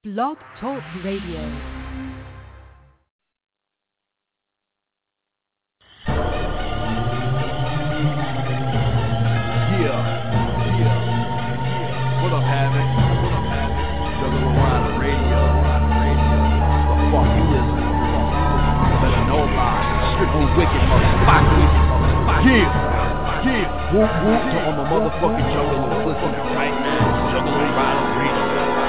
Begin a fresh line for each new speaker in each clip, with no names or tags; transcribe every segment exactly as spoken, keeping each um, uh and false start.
Blog Talk Radio.
What up, Havoc? What up, Havoc? Juggalo Rider Radio, Rider Radio. What the fuck you listen to? Better know about it. Strictly wicked motherfuckers. Yeah, yeah. Whoop whoop to all my motherfucking juggalos listening right now. Juggalo Rider Radio.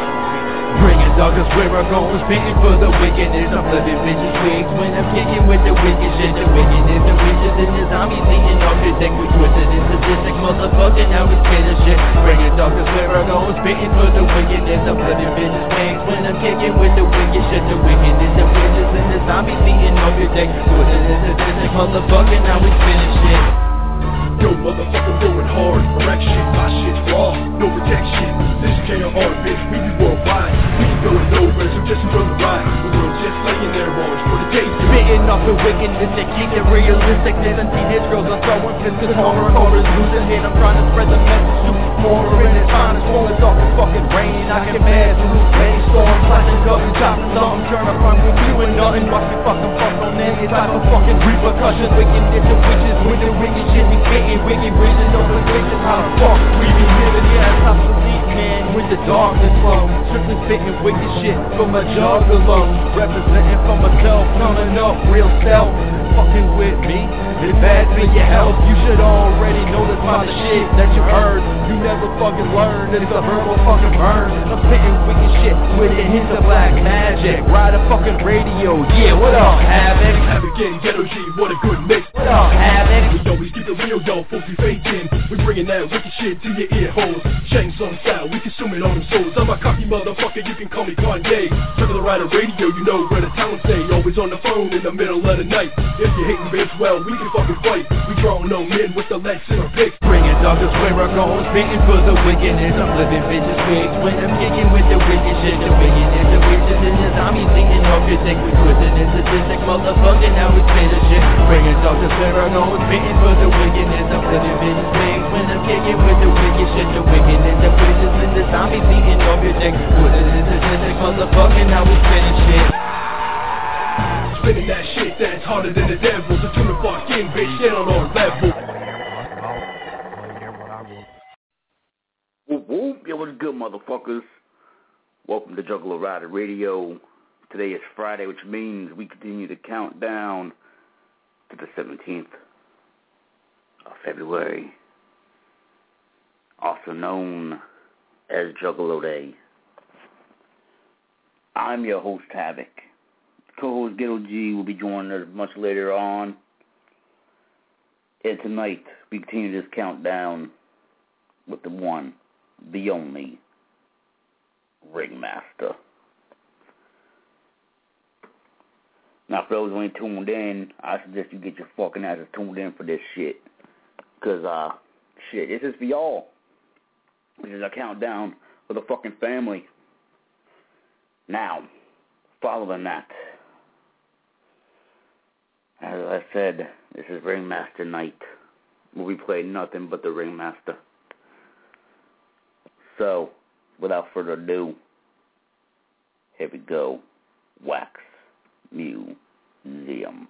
Bringing doggers where I go, spitting for the wickedness. I'm flipping bitches wigs when I'm kicking with the wicked shit. The wickedness, the witches and the zombies eating off your dick. We twisted and sadistic motherfucker, now we spitting shit. Bringing doggers where I go, spitting for the wickedness. I'm flipping bitches wigs when I'm kicking with the wicked shit. The wickedness, the witches and the zombies eating off your dick. Twisted and sadistic motherfucker, now we spitting shit.
Yo, motherfucker, going hard, correction, my shit's raw, no protection. This K R R, bitch, we be worldwide. We be going nowhere, so just enjoy the ride. The world's just laying there, orange for the taste.
Spitting off the wickedness and keep the realisticness. And see these girls are throwing pistols, horror, horrors, losing hit. I'm trying to spread the message to more in it's time. It's rolling off the fucking rain. I get mad to lose rainstorm, flashing up and chopping something. Turn up on with you and nothing. Watch me fucking fuck on any type of fucking repercussions. Wickedness and witches with the wicked shit we spitting. Wicked reason, open witches, how the fuck we be living, yeah, it's obsolete, man, with the darkness flow, strictly spitting wicked shit from a juggalo, representing for myself, coming up real self, fucking with me, it's bad for your health, you should already know this about the shit that you heard, you never fucking learned, it's a verbal fucking burn, I'm spitting wicked shit with a hint of black magic, ride a fucking radio, yeah, what up, Havoc?
Havoc and Ghetto G, what a good mix.
What up, Havoc?
We always keep it real, yo, folks we faking. We bringing that wicked shit to your ear holes. Chains on style, we consume it on them souls. I'm a cocky motherfucker, you can call me Kanye. Juggalo Rider Radio, you know where the talent stay. Always on the phone in the middle of the night. If you hating bitch, well, we can fucking fight. We draw no men with the legs in our picks.
Bringing doggers where I go, spitting for the wickedness. I'm flipping bitches wigs when I'm kicking with the wicked shit. The wickedness, the witches and the zombies eating off your dick. We twisted and sadistic motherfucker, now we spit a shit. Bringing doggers where I go, spitting for the wickedness. I'm flipping bitches wigs when I'm kicking with the wicked shit. The wickedness, the witches and the zombies eating off your dick. Twisted and sadistic motherfucker, now we spit a shit.
Spinning that shit that's harder than the devil. So tune the fuck in, bitch, get on our level.
Whoop whoop, yo, what's good, motherfuckers? Welcome to Juggalo Rider Radio. Today is Friday, which means we continue to count down to the seventeenth of February, also known as Juggalo Day. I'm your host, Havoc. Co-host Ghetto G will be joining us much later on. And tonight, we continue this countdown with the one, the only, Ringmaster. Now, for those who ain't tuned in, I suggest you get your fucking asses tuned in for this shit. Because, uh, shit, this is for y'all. This is a countdown for the fucking family. Now, following that, as I said, this is Ringmaster Night, where we play nothing but the Ringmaster. So, without further ado, here we go. Wax Museum.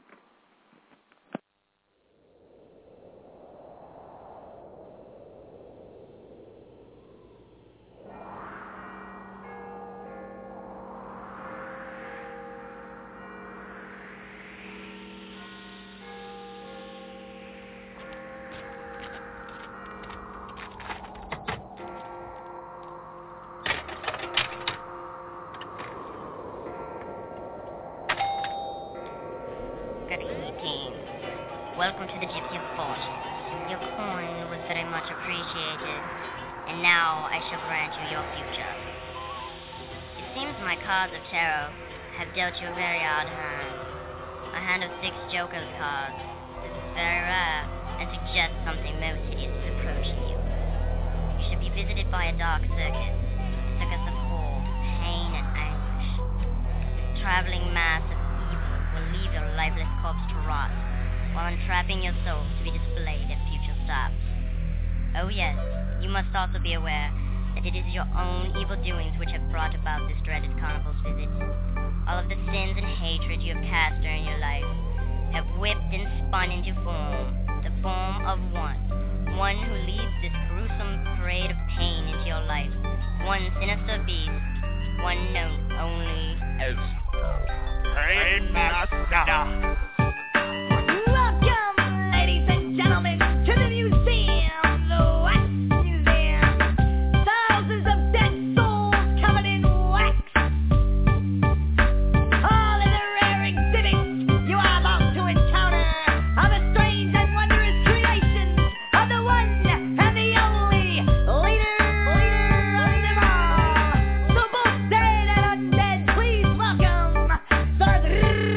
Welcome to the Gypsy of Fortune. Your coin was very much appreciated, and now I shall grant you your future. It seems my cards of tarot have dealt you a very odd hand. A hand of six Joker's cards. This is very rare, and suggests something most hideous is approaching you. You should be visited by a dark circus, a circus of horror, pain, and anguish. This traveling mass of evil will leave your lifeless corpse to rot, while entrapping your soul to be displayed at future stops. Oh yes, you must also be aware that it is your own evil doings which have brought about this dreaded carnival. of Castor in your life have whipped and spun into form, the form of one. One who leads this gruesome parade of pain into your life. One sinister beast, one known only as Rainmaster.
Welcome, ladies and gentlemen, to the museum, the Wax Museum. Thousands of dead souls covered in wax. All of the rare exhibits you are about to encounter are the strange and wondrous creations of the one and the only leader, leader of them all. So both dead and undead, please welcome the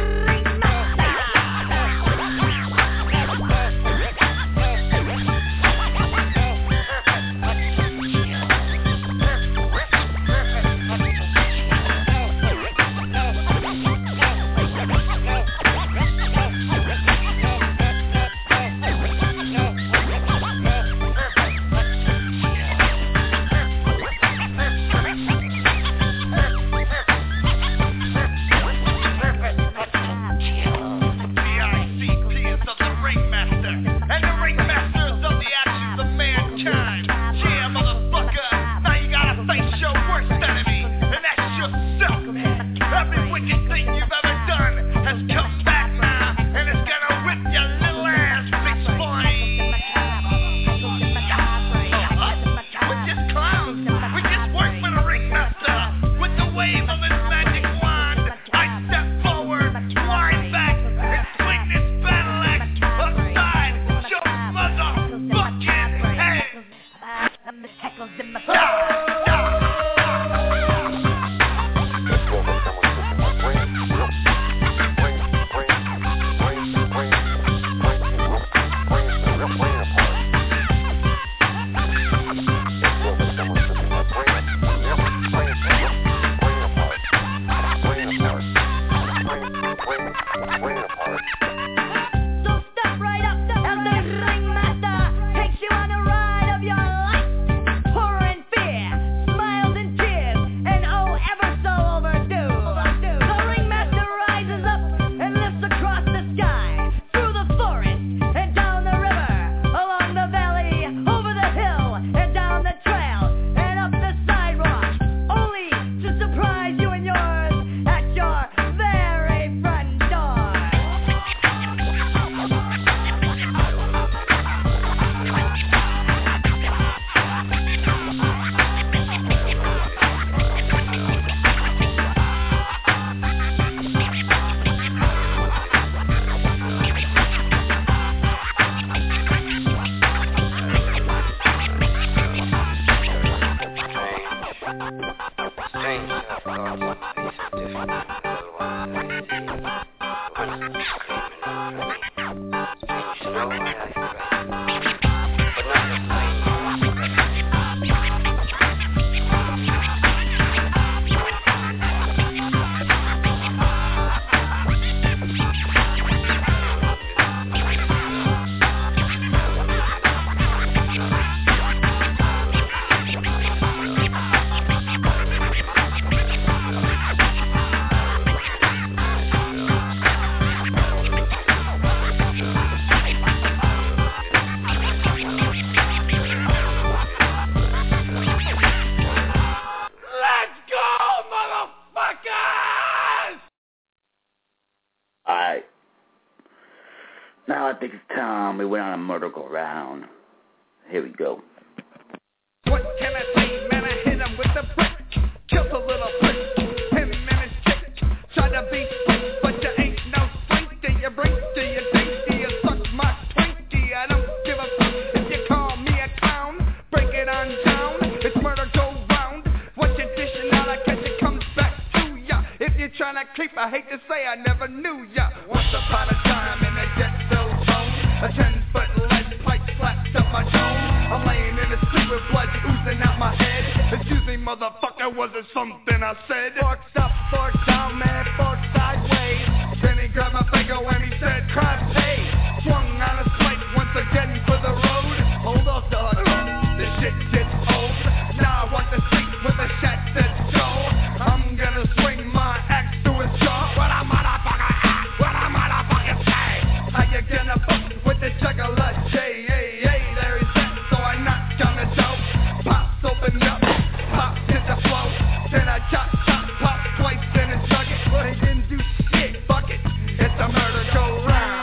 Now I think it's time we went on a murder go round. Here we go.
What can I say, man? I hit him with the brick. Killed a little prick. Him and his chick. Try to be sweet, but you ain't no sweet. Do you brink? Do you think? Do you suck my Twinkie? I don't give a fuck if you call me a clown. Break it on down. It's murder go round. What you dishing out, I guess it comes back to ya. If you're trying to creep, I hate to say I never knew ya. Once upon a time in a jet-filled zone, a ten-foot lead pipe slapped up my dome. I'm laying in the street with blood oozing out my head. Excuse me, motherfucker, was it something I said? Forks up, forks down, man, forks sideways. Then he grabbed my finger when he said, crime paid. Swung on a slate once again for the road. Hold up, dog, this shit gets old. Now I want the street with a shot that's Joe. I'm gonna swing my axe to his jaw, but I'm on a chop, chop, pop, twice and a chug it. But he didn't do shit, fuck it. It's a murder go round.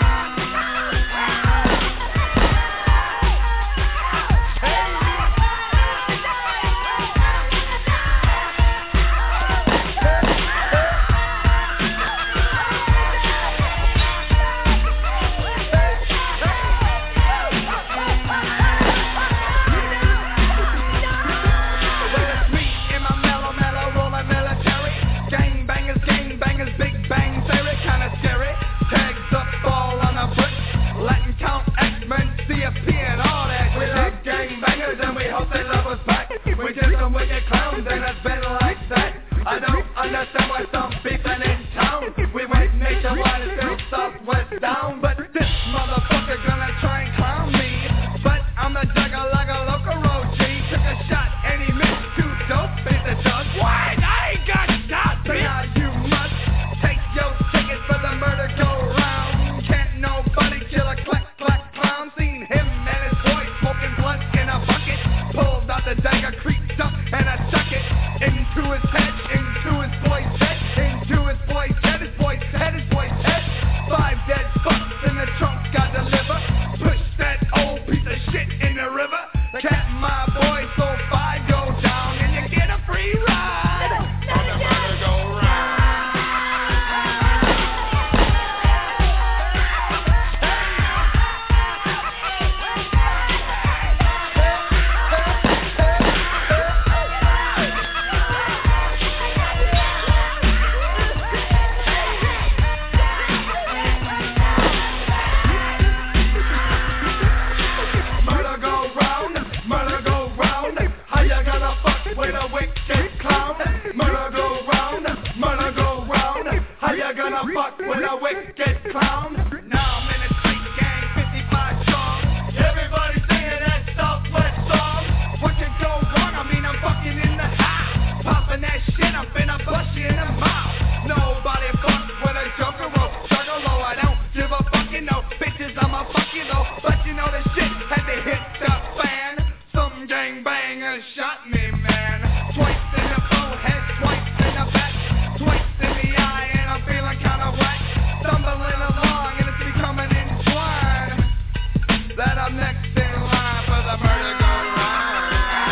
Understand why some people in town we went nationwide and still southwest down. But this motherfucker gonna try and clown me. But I'm the jugger like a local road G. Took a shot and he missed two dope. He's a jug. Why? I ain't got shot, bitch. Now you must take your ticket for the murder go round. Can't nobody kill a clack clack clown. Seen him and his boy smoking blunt in a bucket. Pulled out the dagger, creeped up and I stuck it into his head. Into his boy's head, into his boy's head, his boy's head, his boy's head. Five dead fucks in the trunk, got deliver. Push that old piece of shit in the river. Cat my boy, so five go down and you get a free ride. On the murder go round. With a wicked clown, murder go round, murder go round. How you gonna fuck with a wicked clown? Now I'm in a street gang, fifty-five strong. Everybody singing that Southwest song. What could go wrong? I mean I'm fucking in the house, popping that shit. I'm finna bust you in the mouth. Nobody fucks with a joker or juggalo. I don't give a fucking no bitches. I'ma fuck you though, but you know the shit had to hit the fan. Some gangbangers shot me. Twice in the forehead, twice in the back, twice in the eye, and I'm feeling kinda whack. Stumbling along and it's becoming entwined that I'm next in line for the murder go round.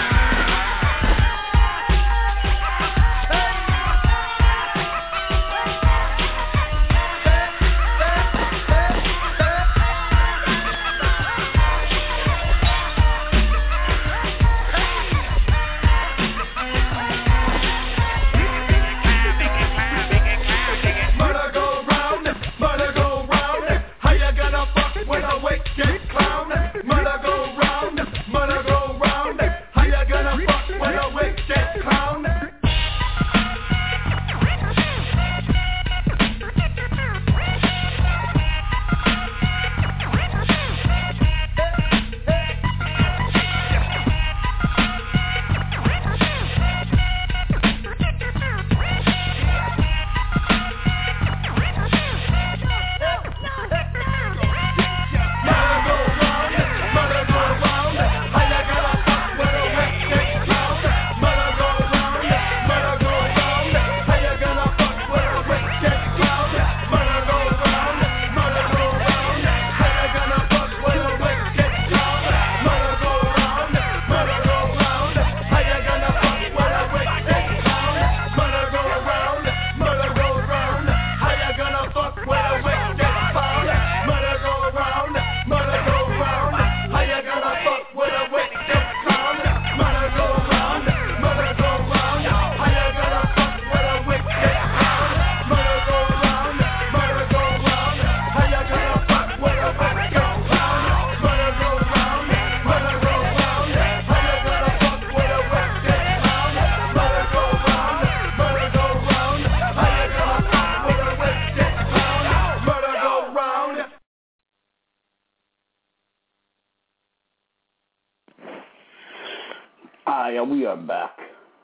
Ah, yeah, we are back.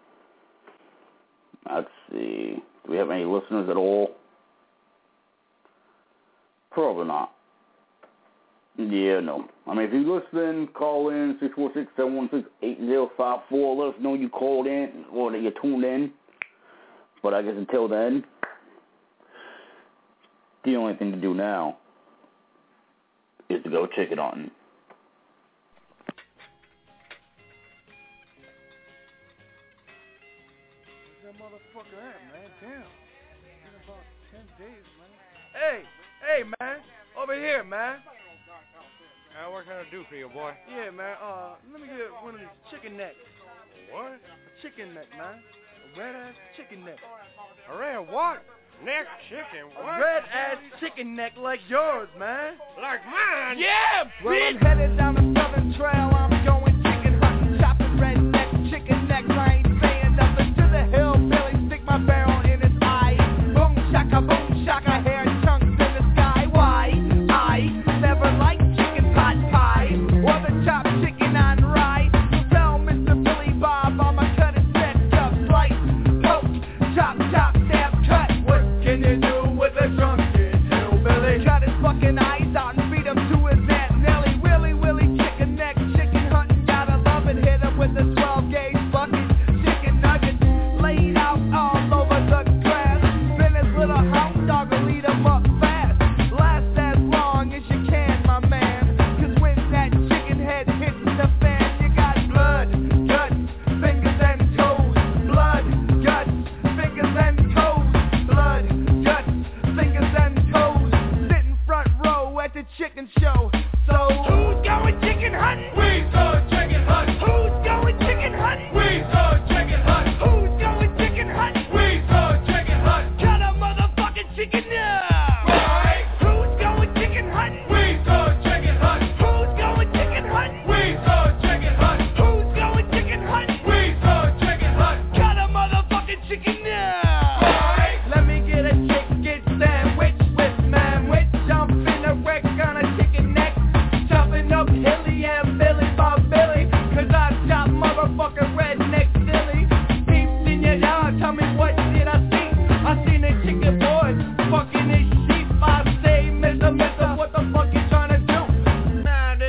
Let's see. Do we have any listeners at all? Probably not. Yeah, no. I mean, if you listen, call in six four six, seven one six, eight zero five four. Let us know you called in or that you tuned in. But I guess until then, the only thing to do now is to go chicken hunting.
Where's that motherfucker at, man? Damn. In about ten days, man. Hey, hey, man. Over here, man.
Uh, what can I do for you, boy?
Yeah, man. Uh, let me get one of these chicken necks.
What?
A chicken neck, man. A red-ass chicken neck.
A red what? Neck chicken? What?
A red-ass chicken neck like yours, man.
Like mine?
Yeah,
Well,
bitch.
I'm headed down the southern trail. I'm going chicken hunting, chopping redneck chicken necks. I ain't saying nothing to the hillbilly. Stick my barrel in his eye. Boom shaka, boom shaka, hair chunks in the sky. Why? I never liked chicken pot pie or the chopped chicken on rye. So tell Mister Billy Bob I'ma cut his neck up, slice, poke, chop, chop, stab, cut.
What can you do with a drunken hillbilly?
Cut his fucking eyes out and feed him to his Aunt Nellie. Willy, willy, chicken neck, chicken hunting. Gotta love it, hit him with a twelve gauge bucket. Chicken nuggets laid out all over the grass. Then his little hound dog will eat him up fast. Last as long as you can, my man. Cause when that chicken head hits the fan, you got blood, guts, fingers and toes. Blood, guts, fingers and toes. Blood, guts, fingers and toes. Sitting front row at the chicken show. So who's going chicken hunting?
We go chicken hunt.
Who's going chicken hunting?
We go chicken hunt.
Who's going chicken hunting?
We go chicken hunt.
Got a motherfucking chicken now.
Right.
Who's going chicken hunting?
We go chicken hunt.
Who's going chicken hunting?
We go chicken hunt.
Who's going chicken hunting?
We go chicken hunt.
Got a motherfucking chicken now.
Right.
Let me get a chicken sandwich with sandwich. I'm finna wreck on a chicken neck. Chopping up Hilly and Billy Bob Billy. Cause I chop motherfucking redneck silly. Peeps in your yard, tell me what did I see? I seen a chicken boy fucking his sheep. I say, Mister Mister, what the fuck you tryna do?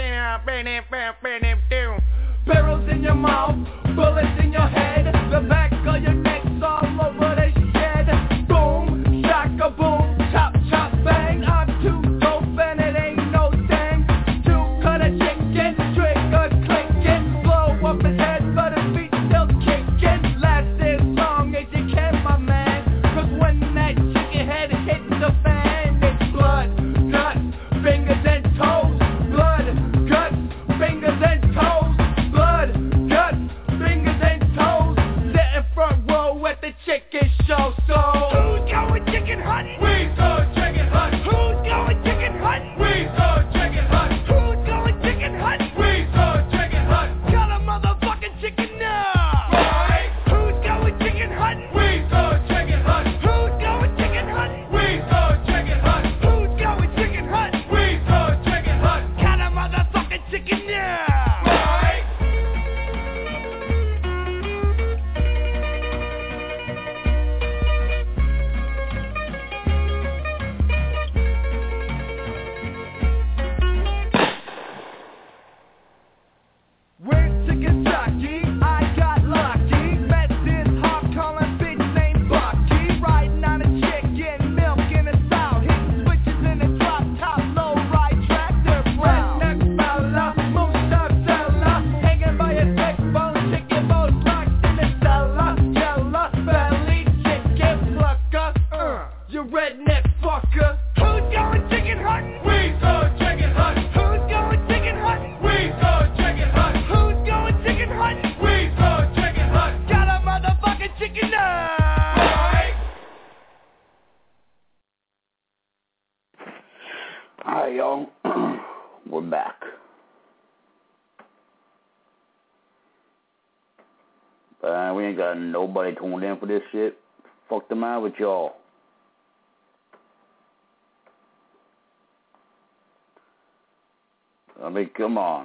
Barrels in your mouth, bullets in your head. The back of your neck's all over the shed. Boom, shaka boom, chop chop bang. I'm too dope and it ain't no thing. To cut a chicken, trigger clicking. Blow up his head but his feet still kicking. Last as long as you can, my man. Cause when that chicken head hits the fan, it's blood, guts, fingers and toes. Blood, guts, fingers and toes. Blood, guts, fingers and toes. Sitting front row at the chicken show. So who's going chicken hunting?
We go chicken hunt.
Who's going chicken hunting?
We go chicken hunt.
Who's going chicken hunting?
We go chicken hunt.
Got a motherfucking chicken now.
Right.
Who's going chicken hunting?
We go chicken hunt.
Who's going chicken hunting?
We go chicken hunt.
Who's going chicken hunting?
We go chicken hunt.
Got a motherfucking chicken now.
Right.
Where's chicken jockey? I got lucky. Met this hawk calling bitch named Bucky. Riding on a chicken, milk in a sow. Hitting switches in a drop top, low ride tractor. Redneck fella, moonshot fella. Hanging by a neck bone, chicken bones locked in a cellar. Jella, belly, chicken plucker. Uh, you redneck fucker. Who's going chicken hunting?
We go chicken hunt.
Who's going chicken hunting?
We go chicken hunt.
Who's going chicken hunting?
We go chicken hunt.
Got a motherfucking chicken now.
Right.
Alright, y'all. We're back. Uh, we ain't got nobody tuned in for this shit. Fuck the matter with y'all. I mean, come on.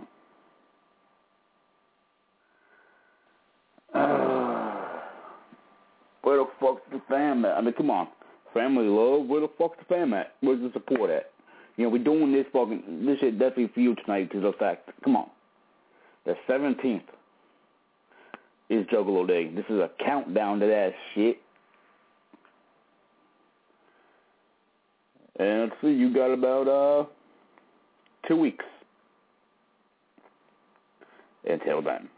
Uh, where the fuck's the fam at? I mean, come on. Family love, where the fuck's the fam at? Where's the support at? You know, we're doing this fucking, this shit definitely for you tonight because of the fact, come on. The seventeenth is Juggalo Day. This is a countdown to that shit. And let's see, you got about uh two weeks until then.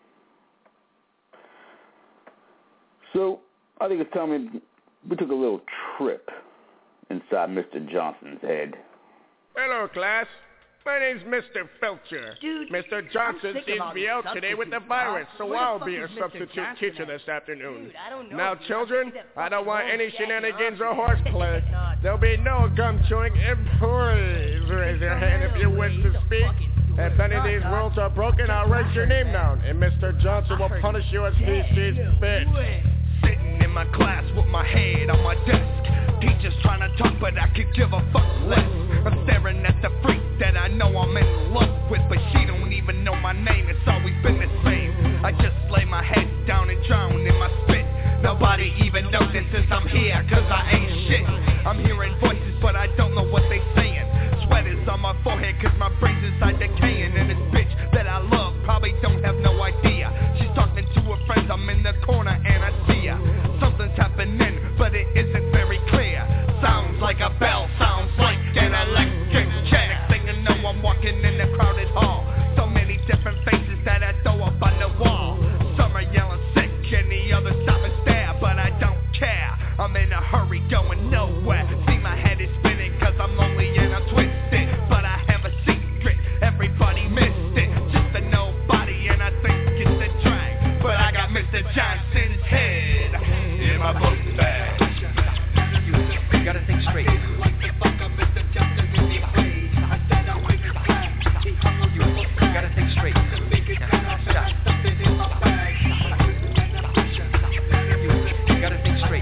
So I think it's time we, we took a little trip inside Mister Johnson's head.
Hello, class. My name's Mister Felcher.
Dude,
Mister Johnson seems to be out today with the virus, so
Where the
I'll
fuck
be
is
your
Mister
substitute
Johnson
teacher
at?
this afternoon.
Dude, I don't know
Now,
if you
children,
want to see that
I don't want
fucking
any
whole
shenanigans
jacket
or
off.
horseplay. There'll be no gum chewing. And please raise your hand if you wish to speak. If any of these rules are broken, I'll write your name down, and Mister Johnson will punish you as he sees fit.
Sitting in my class with my head on my desk. Teacher's trying to talk, but I could give a fuck less. I'm staring at the freak that I know I'm in love with, but she don't even know my name. It's always been the same. I just lay my head down and drown in my spit. Nobody even notices I'm here, cause I ain't shit. I'm hearing voices, but I don't know what they saying. Sweat is on my forehead, cause my brain's inside decaying. And this bitch that I love probably don't have no idea. She's talking to her friends, I'm in the corner and I see her. Something's happening, but it isn't very clear. Sounds like a bell, sounds like an electric chair. Next thing you know, I'm walking in a crowded hall. So many different faces that I throw up on the wall. Some are yelling sick and the others stop and stare, but I don't care. I'm in a hurry, going nowhere. See, my head is spinning cause I'm lonely and I'm twisted. But I have a secret, everybody missed it. Just a nobody and I think it's a drag. But I got Mister Johnson's head in my book bag. You gotta think straight. You gotta think straight. Now, stop. You gotta think straight.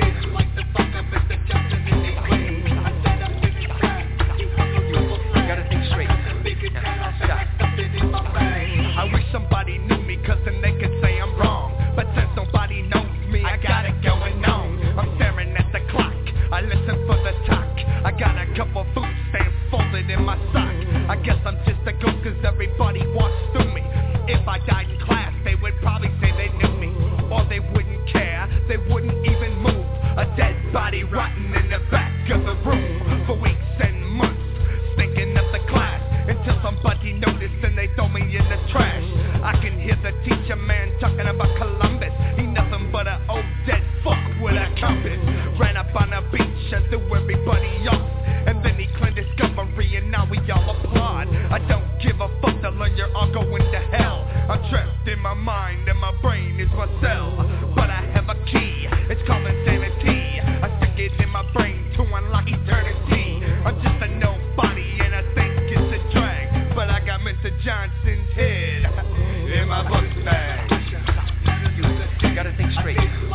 You gotta think straight. Now, stop. I wish somebody knew me, cause then they could say I'm wrong. But since nobody knows me, I got it going on. I'm staring at the clock, I listen for the talk. I got a couple food stamps folded in my sock. I guess I'm just a ghost cause everybody walks through me. If I died in class, they would probably say they knew me. Or they wouldn't care, they wouldn't even move. A dead body rotting in the back of the room for weeks and months, stinking up the class until somebody noticed and they throw me in the trash. I can hear the teacher man talking about Columbus. He nothing but an old dead fuck with a compass. Ran up on the beach and threw everybody off. And then he cleaned discovery and now we all applaud. I don't give a fuck to learn you're all going to hell. I'm trapped in my mind and my brain is my cell. But I have a key, it's called insanity. I stick it in my brain to unlock eternity. I'm just a nobody and I think it's a drag. But I got Mister Johnson's head in my book bag. You gotta think straight. You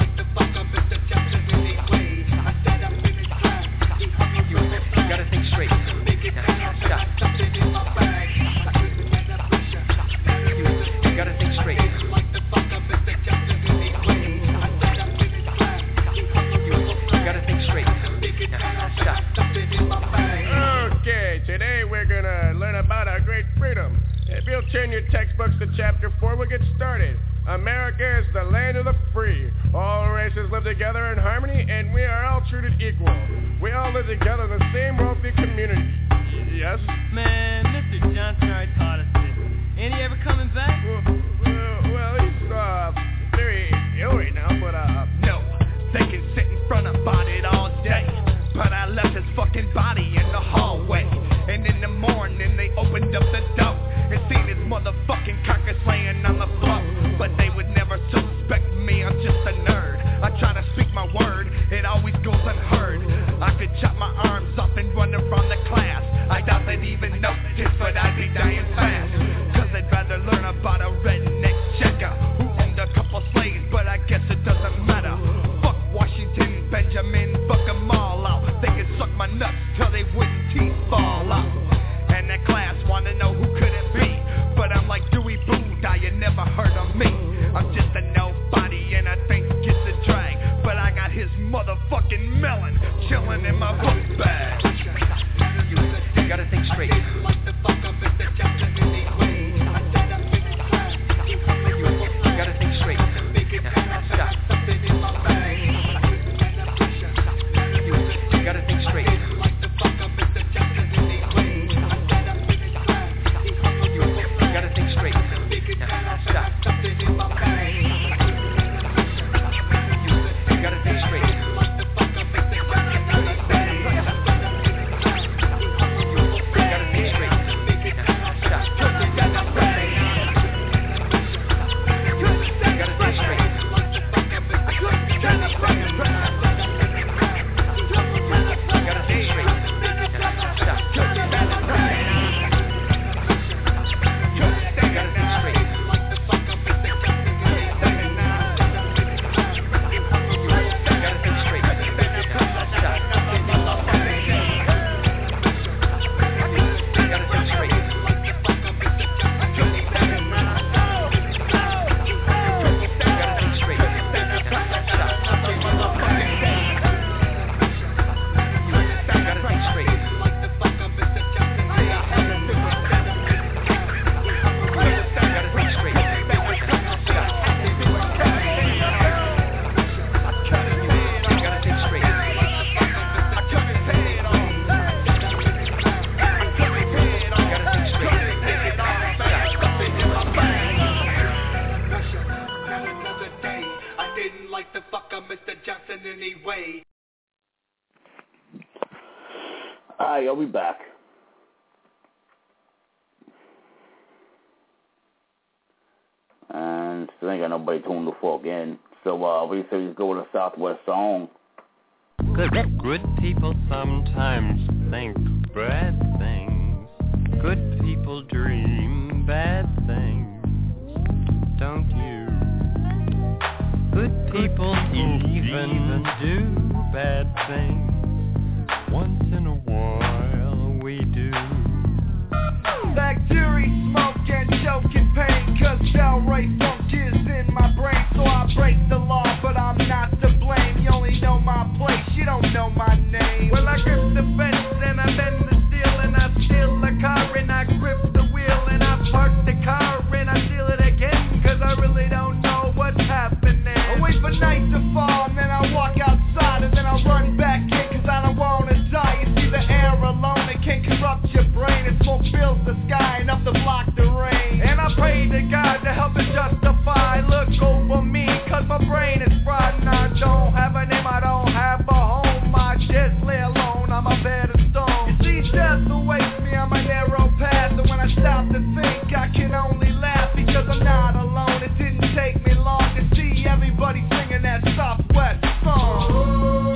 gotta think straight. Now, stop. You gotta think straight. You gotta think straight. Now, stop.
Okay, today we're gonna learn about our great freedom. If you'll turn your textbooks to chapter four, we'll get started. America is the land of the free. All races live together in harmony, and we are all treated equal. We all live together in the same wealthy community. Yes?
Man, Mister Johnson already taught us this. Ain't he ever coming back?
Well, well, well he's uh, very ill right now, but uh...
No, they can sit in front about it all day. But I left his fucking body in the hallway. And in the morning they opened up the door and seen his motherfucking carcass laying on the floor. But they would never suspect me, I'm just a nerd. I try to speak my word, it always goes unheard. I could chop my arms off and run around the class. I doubt they'd even notice, but I'd be dying fast. Cause they'd rather learn about a redneck checker who owned a couple slaves, but I guess it doesn't matter. Fuck Washington, Benjamin, fuck them all out. They could suck my nuts till they wouldn't teeth fall out. And the class wanna know who could it be, but I'm like Dewey Boodah, you never heard of me. I'm just a nobody and I think it's a drag, but I got his motherfucking melon chilling in my book bag. You, you gotta think straight. You, you gotta think straight. Now, stop. You, you gotta think straight.
Alright, I'll be back. And still ain't got nobody tuned the fuck in. So, uh, we say let's go with a Southwest song.
Good, good people sometimes think bad things. Good people dream bad things. Don't you? Good people even do bad things. Once in a while we do.
Bacteria, smoke, and choke and pain. Cause Delray funk is in my brain. So I break the law, but I'm not to blame. You only know my place, you don't know my name. Well, I grip the fence and I bend the steel. And I steal the car and I grip the wheel. And I park the car and I steal it again. Cause I really don't know what's happening. I wait for night to fall and then I walk outside. And then I run back in cause I don't wanna die. You see the air alone, it can corrupt your brain. And smoke fills the sky enough to block the rain. And I pray to God to help it justify. Look over me cause my brain is fried. And I don't have a name, I don't have a home. I just lay alone on my bed of stone. You see death awaits me on my narrow path. And when I stop to think I can only laugh. Because I'm not alone, it didn't take me long to see everybody singing that Southwest song.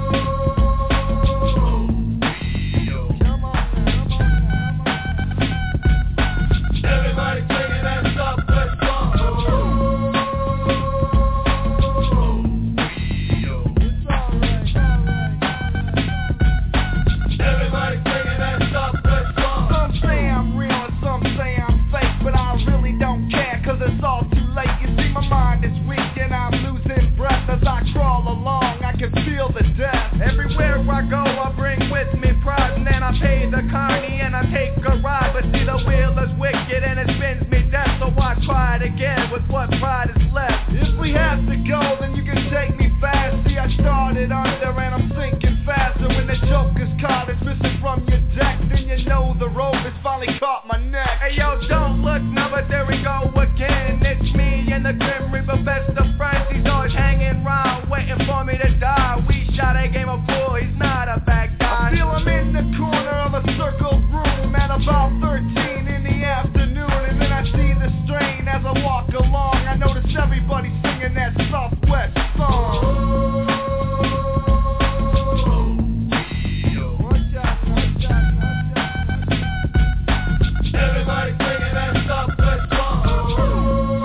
Feel the death. Everywhere I go, I bring with me pride. And then I pay the carny and I take a ride. But see, the wheel is wicked and it spins me death. So I try it again with what pride is left. If we have to go, then you can take me fast. See, I started under and I'm sinking faster. When the joker's caught, it's missing from your deck. Then you know the rope has finally caught my neck. Hey yo, don't look now, but there we go again. It's me and the Grim Reaper, best of friends. He's always hanging around, waiting for me to die. We shot a game of pool, he's not a bad guy. I feel I'm in the corner of a circled room at about thirteen in the afternoon. And then I see the strain as I walk along. I notice everybody singing that Southwest song. Everybody singing that Southwest song.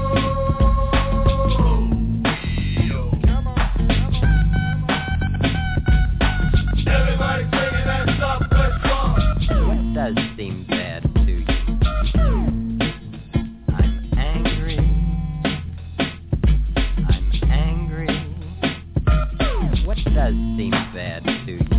Everybody singing that Southwest song.
What does seem bad to you? I'm angry. I'm angry. What does seem bad to you?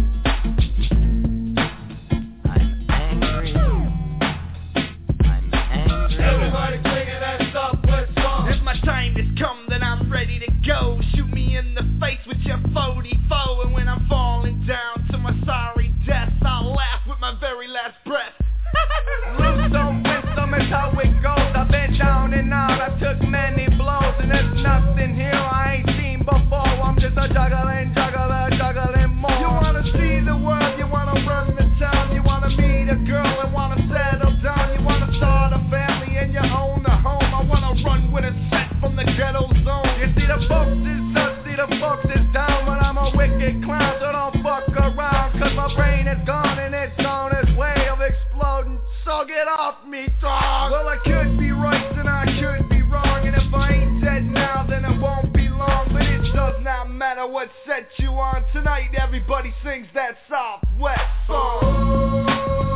I'm angry. I'm angry.
Everybody singing that Southwest song. If my time has come, then I'm ready to go. Shoot me in the face with your forty-four. And when I'm falling down to my sorry death, I'll laugh with my very last breath. Lose some wisdom is how it goes. I've been down and out, I took many blows. And there's nothing here I ain't seen before. I'm just a juggling, juggler, juggling more. You wanna see the world, you wanna run the town. You wanna meet a girl and wanna settle down. You wanna start a family and you own a home. I wanna run with a set from the ghetto zone. You see the folks is up, see the folks is down. But I'm a wicked clown, so don't fuck around. Cause my brain is gone and it's on its way of exploding. So get off me, dog. Well, I could be right and I could be wrong. And if I ain't dead now, then it won't be long. But it does not matter what set you on. Tonight everybody sings that Southwest song.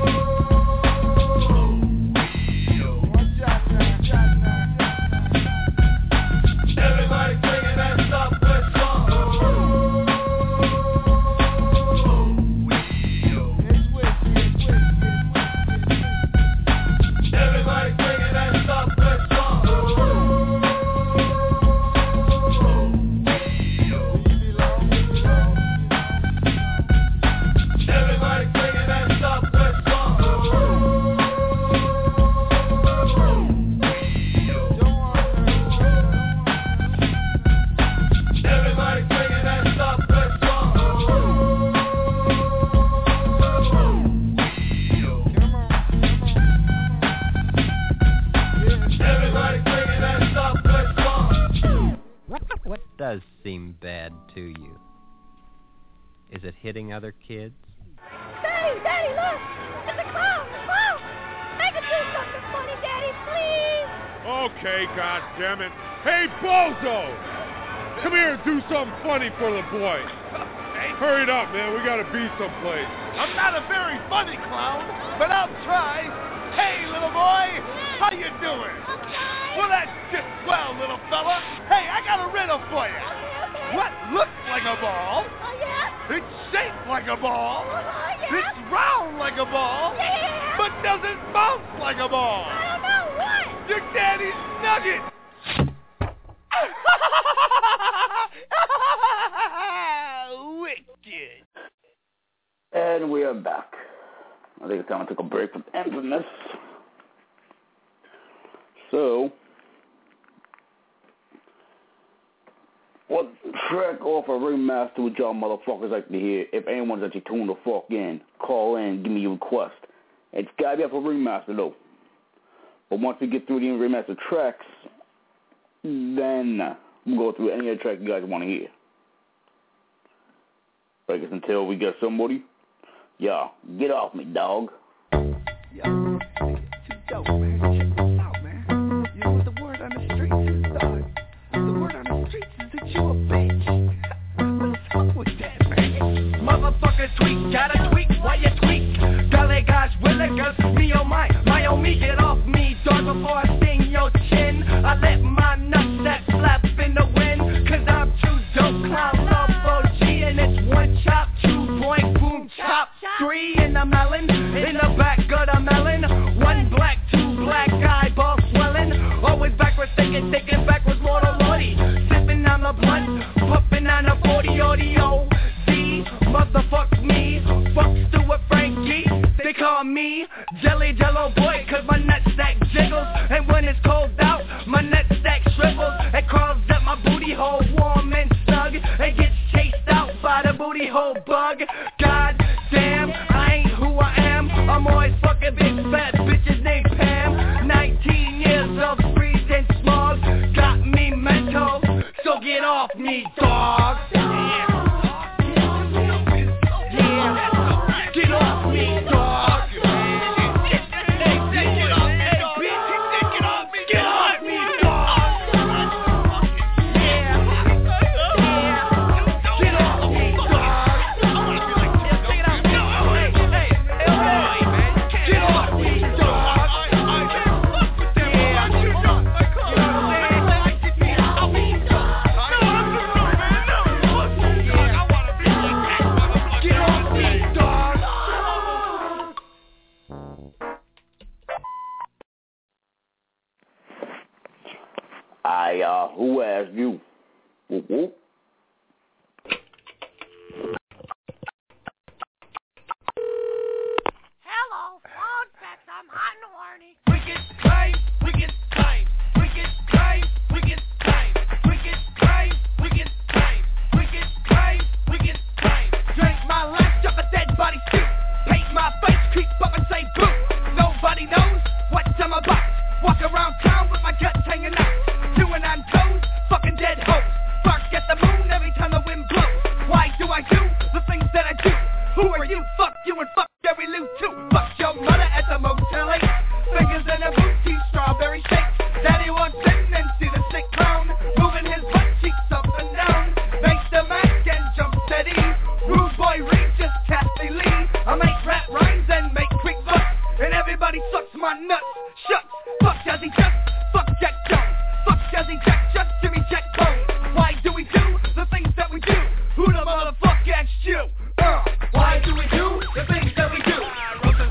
Everybody singing that Southwest song. Everybody singing that Southwest song.
it hitting other kids?
Daddy, Daddy, look! It's a clown! A clown! Make it do something funny, Daddy, please!
Okay, goddammit. Hey, Bozo! Come here and do something funny for the boy.
Hey.
Hurry it up, man. We gotta be someplace.
I'm not a very funny clown, but I'll try. Hey, little boy, how you doing?
Okay.
Well, that's just swell, little fella. Hey, I got a riddle for you.
Okay, okay.
What looks like a ball?
Oh, yeah?
It's shaped like a ball.
Oh, yeah?
It's round like a ball.
Yeah.
But doesn't bounce like a ball.
I don't know. What?
Your daddy's nugget. Wicked.
And we are back. I think it's time I took a break from Infamous. So, what track off a remaster would y'all motherfuckers like to hear? If anyone's actually tuned the fuck in, call in, give me your request. It's gotta be up for remaster though. But once we get through the remastered tracks, then we'll go through any other track you guys want to hear. But I guess until we get somebody, y'all, get off me, dog.
Yo, too dope, man. Check this out, man. You know what the word on the streets is, dog? The word on the streets is that you a bitch. What's up with that, man? Motherfucker tweak, gotta tweak, why you tweak? Dale guys, willigers, me oh my, my oh me, get off me, dog, before I sting your chin. I let my nutsack slap in the wind, cause I'm too dope, clown love O G, and it's one chop, two point, boom, chop, three in the melon, in the back of the melon, one black, two black, eyeball swelling, always backwards thinking, thinking backwards, Lord of Lordy, sipping on the blunt, puffing on the forty audio, D, motherfuck me, fuck Stuart Frankie, they call me Jelly Jello Boy, cause my nutsack jiggles, and when it's cold out, my nutsack shrivels, and crawls up my booty hole, warm and snug, and gets chased out by the booty hole bug. God damn, I ain't who I am, I'm always fucking big fat bitches named Pam, nineteen years of freezing smog, got me mental, so get off me, dog.
I, uh, who asked you? Whoop, whoop.
Hello, phone sex. I'm hot and horny.
Wicked crime, wicked crime, wicked crime, wicked crime, wicked crime, wicked crime, wicked crime, wicked crime. Drink my life, jump a dead body stew. Paint my face, creep up and say boo. Nobody knows what I'm about. Walk around town with my guts hanging out. Doing on toes, fucking dead hoes. Bark at the moon every time the wind blows. Why do I do the things that I do? Who are you? Fuck you and fuck Jerry Lou too. Fuck your mother at the Motel eight. Fingers in a booty, strawberry shake. Daddy wants in and see the sick clown. Moving his butt cheeks up and down. Make the Mac and jump steady. Rude boy Reed, just Kathy Lee. I make rap rhymes and make quick bucks. And everybody sucks my nuts. Shucks. Fuck Jazzy Jeff. Fuck Jack Jones. Fuck Jazzy Jack, just Jimmy Jack Bones. Why do we do the things that we do? Who the motherfucker asked you? Uh, why do we do the things that we do? I wrote the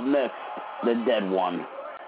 Up next, the dead one.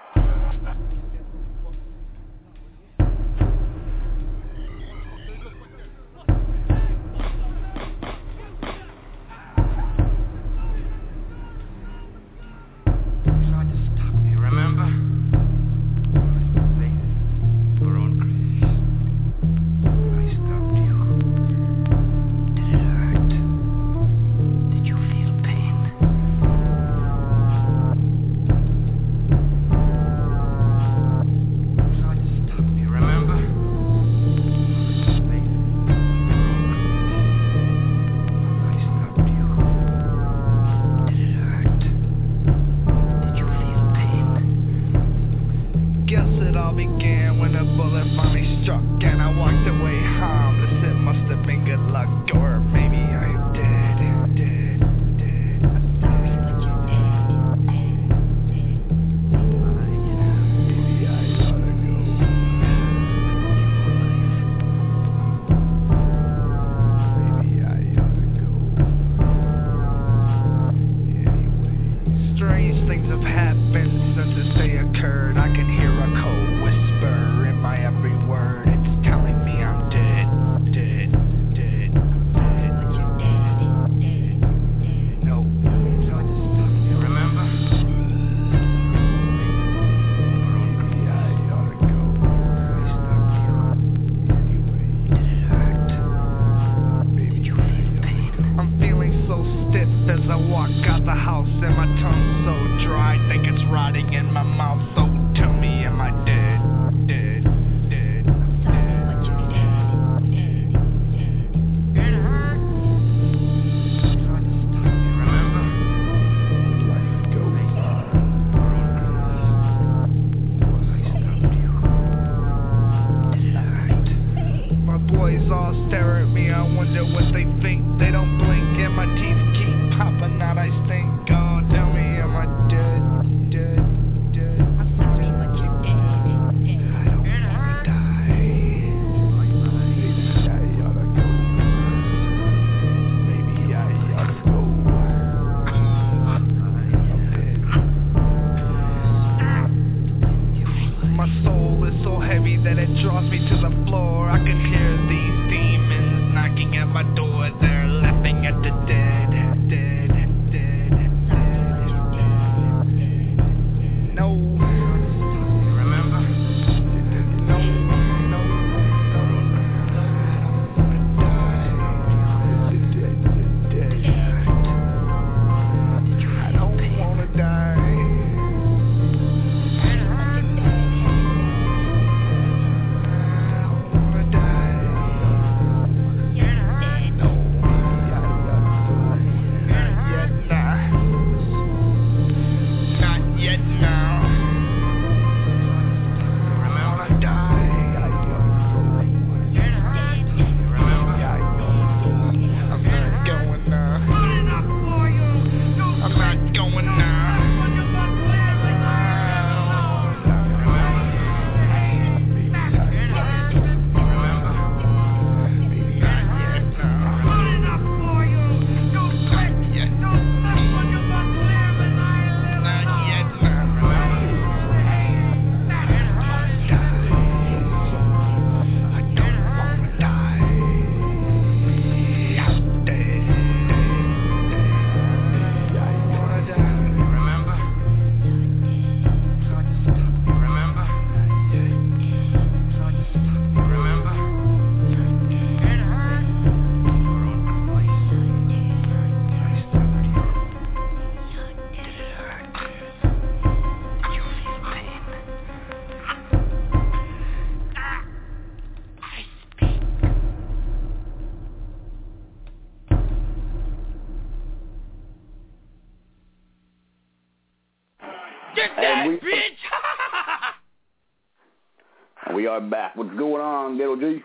We are back. What's going on, Ghetto G?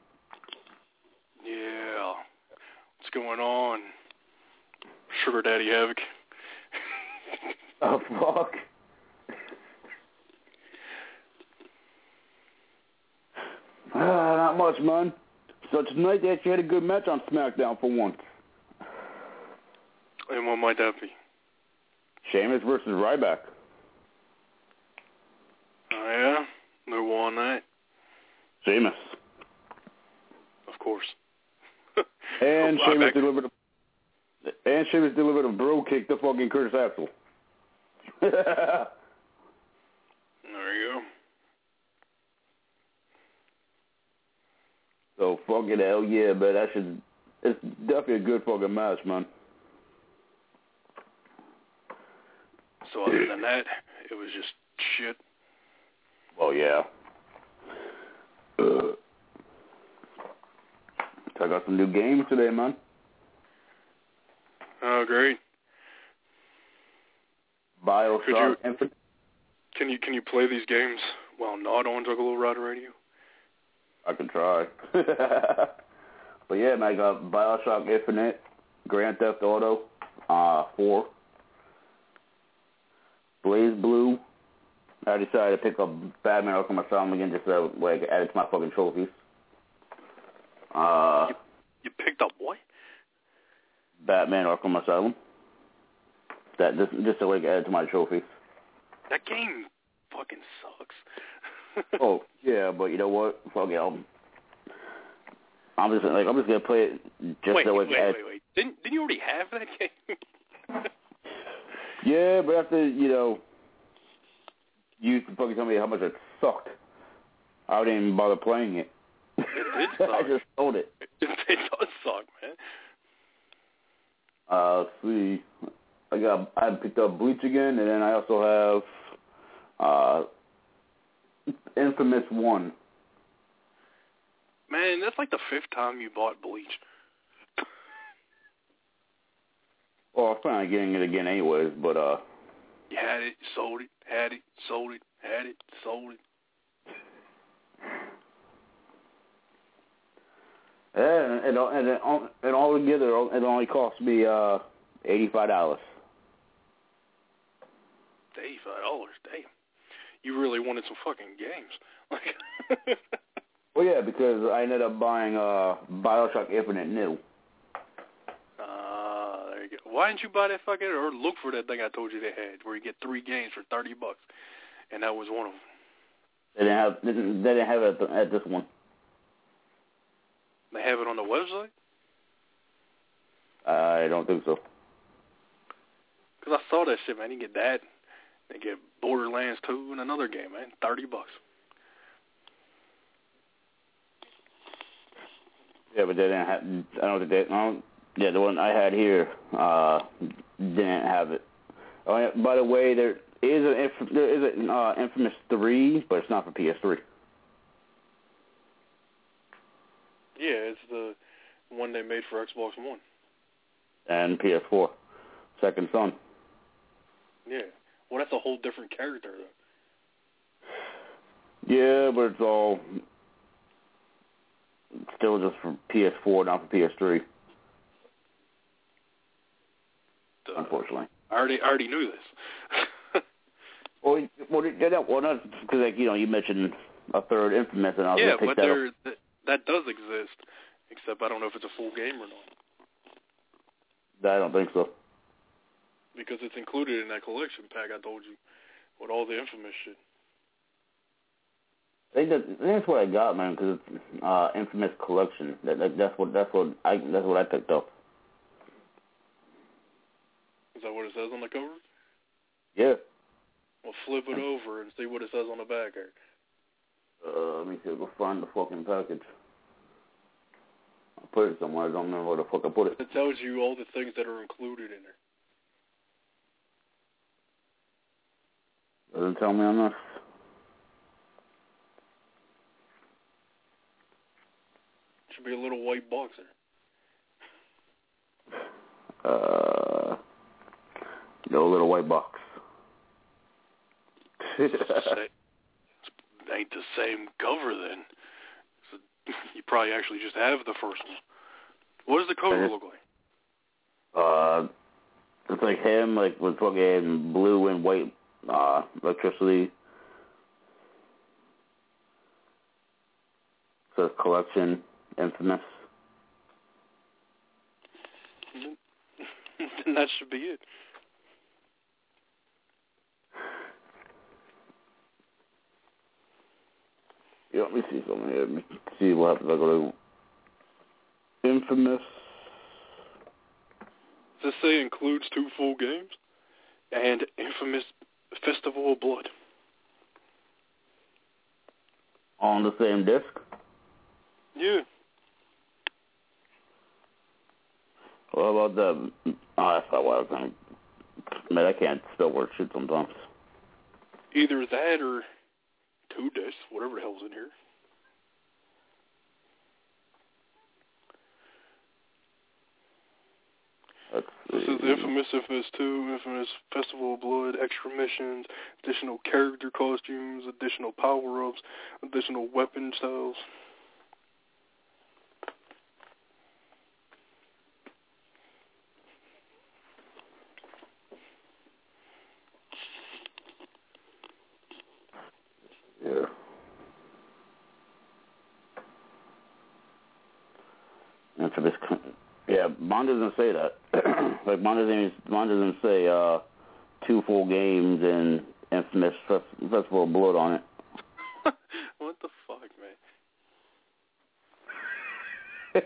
Yeah. What's going on? Sugar Daddy Havoc.
Oh, fuck. Uh, not much, man. So tonight they actually had a good match on SmackDown for once.
And what might that be?
Sheamus versus Ryback.
Oh, yeah? Who won that?
Sheamus.
Of course.
And
Oh,
Sheamus
Ryback.
delivered a and Sheamus delivered a bro kick to fucking Curtis Axel.
There you go.
So fucking hell yeah, but that should it's definitely a good fucking match, man.
So other than that, it was just shit.
Oh yeah. Uh, I got some new games today, man.
Oh, great.
Bioshock Infinite.
Can you can you play these games while not on Juggalo Rider Radio?
I can try. But yeah, man, I got Bioshock Infinite, Grand Theft Auto, uh, four, Blaze Blue. I decided to pick up Batman Arkham Asylum again just so way I could add it to my fucking trophies. Uh,
you, you picked up what?
Batman Arkham Asylum. That just just so I could add it to my trophies.
That game fucking sucks.
Oh yeah, but you know what? Fuck it. I'm, I'm just like I'm just gonna play it just
wait,
so I
wait,
can add.
wait, wait. Didn't didn't you already have that game?
Yeah, but after you know, you fucking tell me how much it sucked. I didn't even bother playing it.
It did suck.
I just sold it.
It, it does suck, man.
Uh, let's see. I got I picked up Bleach again, and then I also have uh, Infamous One.
Man, that's like the fifth time you bought Bleach.
Well, I'm finally getting it again, anyways. But uh,
You had it, sold it, had it, sold it, had it, sold it.
and and and it, and all together, it only cost me uh eighty-five dollars.
eighty-five dollars, damn. You really wanted some fucking games. Like,
well, yeah, because I ended up buying uh Bioshock Infinite new.
Uh, there you go. Why didn't you buy that fucking, or look for that thing I told you they had, where you get three games for thirty bucks, and that was one of them.
They didn't have they didn't, they didn't have it at, the, at this one.
They have it on the website?
I don't think so.
Because I saw that shit, man. You get that, they get Borderlands two and another game, man. thirty bucks.
Yeah, but they didn't have. I don't think they. I don't, yeah, the one I had here uh, didn't have it. Oh, yeah, by the way, there is an there is an uh, Infamous three, but it's not for P S three.
Yeah, it's the one they made for Xbox One.
And P S four, Second Son.
Yeah. Well, that's a whole different character, though.
Yeah, but it's all still just for P S four, not for P S three.
Duh.
Unfortunately.
I already, I already knew this.
well, well, yeah, that, well, that's because, like, you know, you mentioned a third Infamous, and I was
yeah,
going to pick
but
that
there,
up.
th- that does exist, except I don't know if it's a full game or not.
I don't think so.
Because it's included in that collection pack I told you, with all the Infamous shit.
I think, that, I think that's what I got, man, because it's uh, Infamous Collection. That, that, that's what that's what I that's what I picked up.
Is that what it says on the cover?
Yeah.
Well, flip it over and see what it says on the back here.
Uh, let me see. Go find the fucking package. I put it somewhere. I don't remember where the fuck I put it.
It tells you all the things that are included in there.
Doesn't tell me on this.
Should be a little white box there.
Uh, no little white box.
It's the same, it ain't the same cover then. So you probably actually just have the first one. What does the cover look like?
Uh, it's like him, like with fucking blue and white uh, electricity. Says Collection, Infamous.
Then that should be it.
yeah, let me see something here. Let me see what happens if I go to Infamous.
Does this say includes two full games? And Infamous Festival of Blood.
On the same disc?
Yeah.
What about the... Oh, that's not what I was going to... Man, I can't spell word shit sometimes.
Either that or two discs, whatever the hell's in here. This is Infamous, Infamous two, Infamous Festival of Blood, extra missions, additional character costumes, additional power-ups, additional weapon styles.
Yeah. Infamous... Yeah, mine doesn't say that. Like, mine doesn't, mine doesn't say uh, two full games and Infamous Fest- Festival of Blood on it.
What the fuck, man?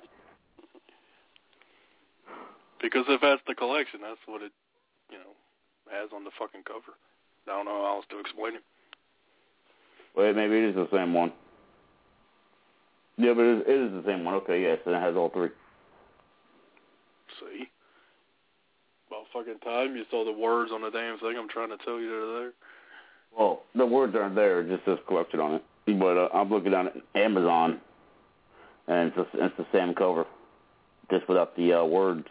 Because if that's the collection, that's what it, you know, has on the fucking cover. I don't know how else to explain it.
Wait, maybe it is the same one. Yeah, but it is, it is the same one. Okay, yes, and it has all three.
See? About fucking time you saw the words on the damn thing. I'm trying to tell you they're there.
Well, the words aren't there. It just says collection on it. But uh, I'm looking on Amazon, and it's, a, it's the same cover, just without the uh, words.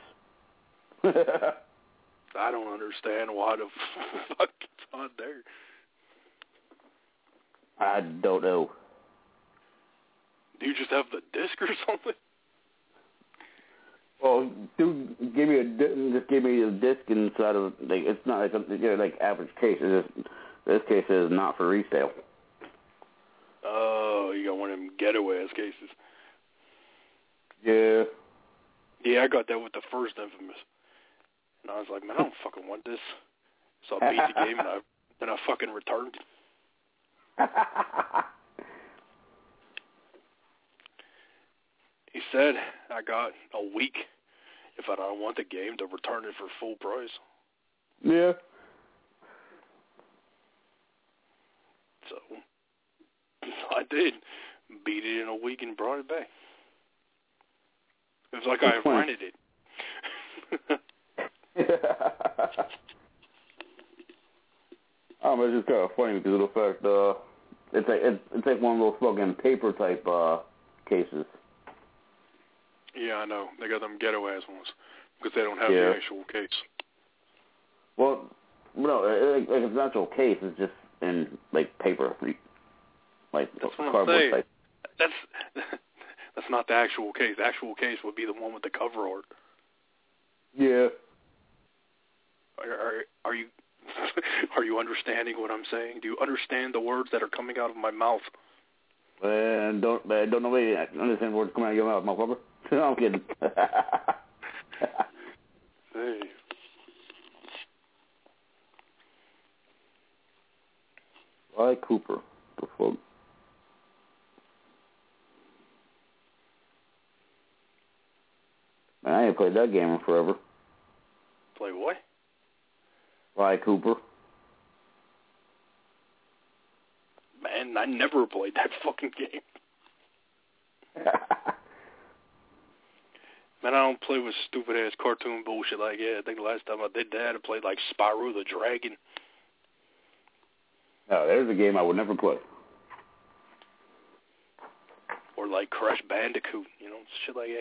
I don't understand why the fuck it's on there.
I don't know.
Do you just have the disc or something?
Well, dude, give me a just give me a disc inside of like it's not like a, you know, like average case. It's just, this case is not for resale.
Oh, you got one of them getaway ass cases.
Yeah.
Yeah, I got that with the first Infamous, and I was like, man, I don't fucking want this. So I beat the game and I then I fucking returned. He said I got a week if I don't want the game to return it for full price.
Yeah.
So I did. Beat it in a week and brought it back. It was like I rented it.
Um, it's just kind of funny because of the fact uh, it's like it's, it's like one of those fucking paper type uh, cases.
Yeah, I know. They got them ghetto ass ones because they don't have
yeah.
the actual case.
Well, no, like, like it's an actual case. It's just in like paper, like
that's what
cardboard
I'm saying.
type.
That's that's not the actual case. The actual case would be the one with the cover art.
Yeah.
Are, are, are you are you understanding what I'm saying? Do you understand the words that are coming out of my mouth?
And don't I don't know why I understand words coming out of your mouth, motherfucker. No, I'm kidding.
Hey.
Sly Cooper. The fuck? Man, I ain't played that game in forever.
Play what?
Sly Cooper.
Man, I never played that fucking game. Man, I don't play with stupid-ass cartoon bullshit like that. I think the last time I did that, I played, like, Spyro the Dragon.
No, there's a game I would never play.
Or, like, Crash Bandicoot, you know, shit like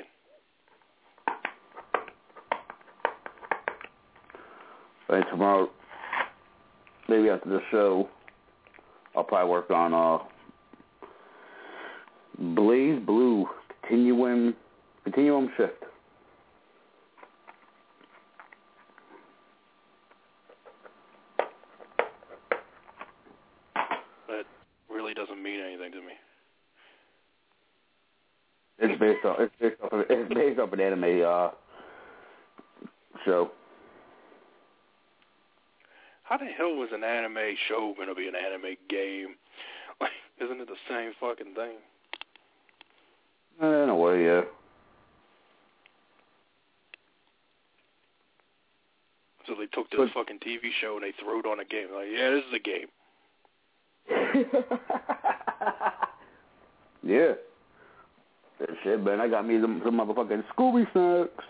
that.
I think tomorrow, maybe after the show, I'll probably work on uh, Blaze Blue Continuum, Continuum Shift.
That really doesn't mean anything to me.
It's based off. It's based off. Of, it's based off an anime uh, show.
How the hell was an anime show going to be an anime game? Like, isn't it the same fucking thing?
In a way, yeah.
So they took this but, fucking T V show and they threw it on a game. Like, yeah, this is a game.
Yeah. That shit, man. I got me some, some motherfucking Scooby snacks.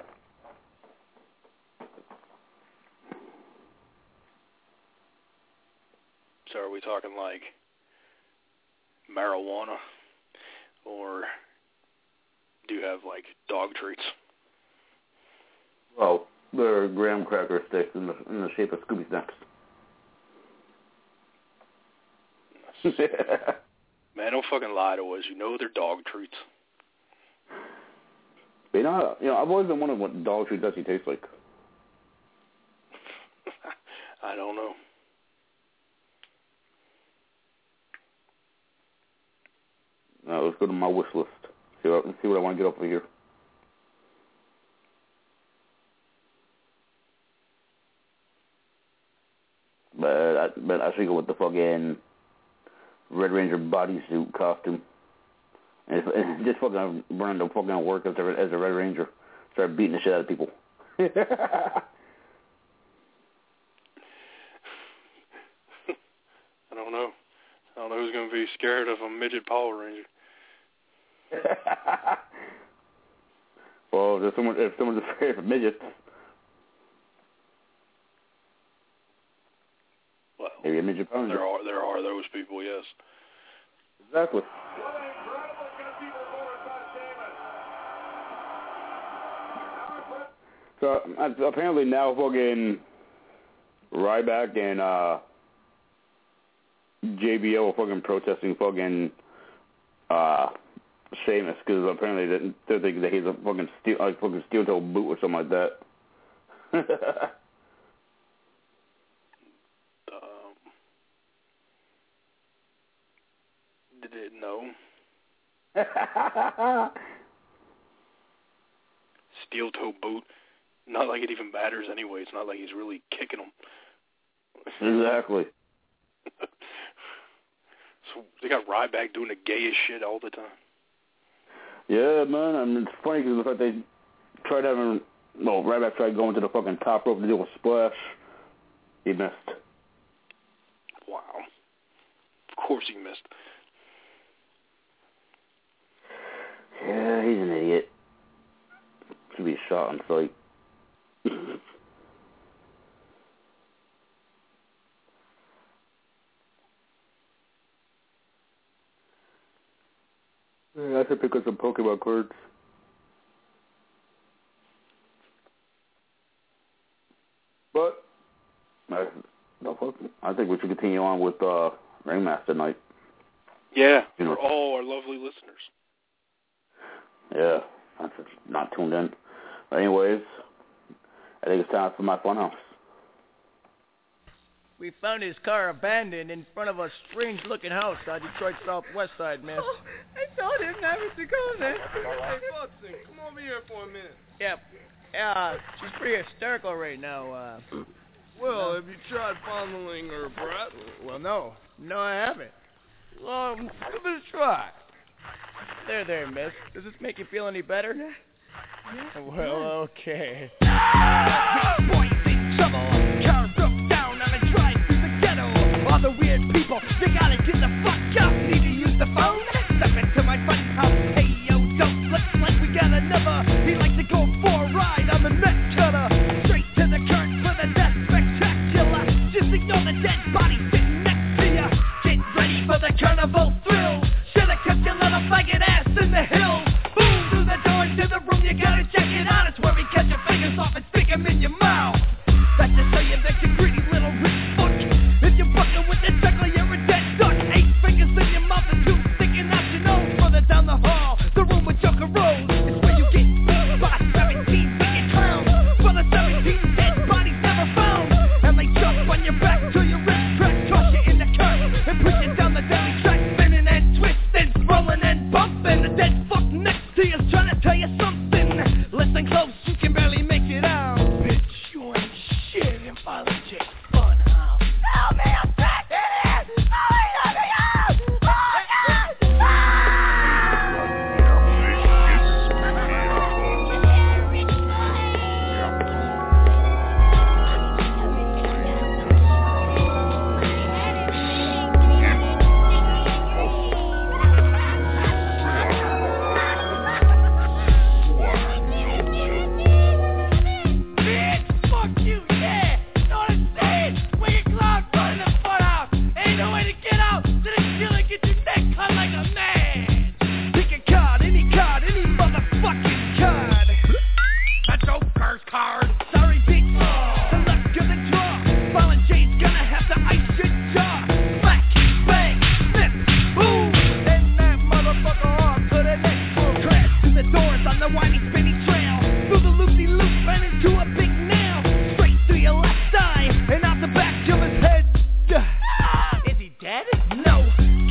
So are we talking like marijuana, or do you have like dog treats?
Well, they're graham cracker sticks in the in the shape of Scooby snacks.
Man, don't fucking lie to us. You know they're dog treats.
But you know, you know, I've always been wondering what dog treats actually taste like.
I don't know.
Now, let's go to my wish list. See what, see what I want to get up over here. But I, but I should go with the fucking Red Ranger bodysuit costume. And it's, it's just fucking running to fucking work as a, as a Red Ranger. Start beating the shit out of people.
I don't know. I don't know who's going to be scared of a midget Power Ranger.
Well, if someone if someone's afraid of midgets,
well,
maybe a midget Power Ranger.
There are there are those people, yes.
Exactly. So uh, apparently now fucking Ryback and uh, J B L are fucking protesting fucking uh, Sheamus because apparently they, they think that he's a fucking steel, like fucking steel toe boot or something like that.
um, did it know? Steel toe boot. Not like it even matters anyway. It's not like he's really kicking him.
Exactly.
So they got Ryback doing the gayest shit all the time.
Yeah, man. I mean, it's funny because the fact they tried having, well, Ryback tried going to the fucking top rope to do a splash. He missed.
Wow. Of course he missed.
Yeah, he's an idiot. Should be shot on sight. Yeah, I should pick up some Pokemon cards. But I, no, fuck, I think we should continue on with uh, Ringmaster Night.
Yeah,
you know,
for all our lovely listeners.
Yeah, I'm just not tuned in. But anyways, I think it's time for my funhouse.
We found his car abandoned in front of a strange-looking house on Detroit's southwest side, miss.
Oh, I told him never to go there. Hey, Buxton, come over here for a minute.
Yep. Uh, she's pretty hysterical right now. Uh,
well, uh, have you tried fondling her breath?
Well, no. No, I haven't.
Well, give it a try.
There, there, miss. Does this make you feel any better?
Yeah.
Well, okay.
Boys in trouble. Car broke down on a drive through the ghetto. All the weird people, they gotta get the fuck out. Need to use the phone. Step into my friend's house. Hey, yo, don't look like we got another. He likes to go for a ride on the net cutter. Straight to the curtain for the death spectacular. Just ignore the dead body sitting next to ya. Get ready for the carnival thrill. Should've kept your little faggot ass in the hills. Boom, through the door into the room. You gotta check it out. It's where we catch your fingers off and stick 'em in your mouth. That's to tell you that you greedy little rich fuck. If you're fucking with the chuckler, you're a dead duck. Eight fingers in your mouth and two sticking out your nose. Further down the hall, the room with Joker Rose. It's where you get beat by seventeen wicked clowns. For the seventeen dead bodies never found. And they jump on your back till your wrist crack. Toss you in the curb and push you down the deadly track. Spin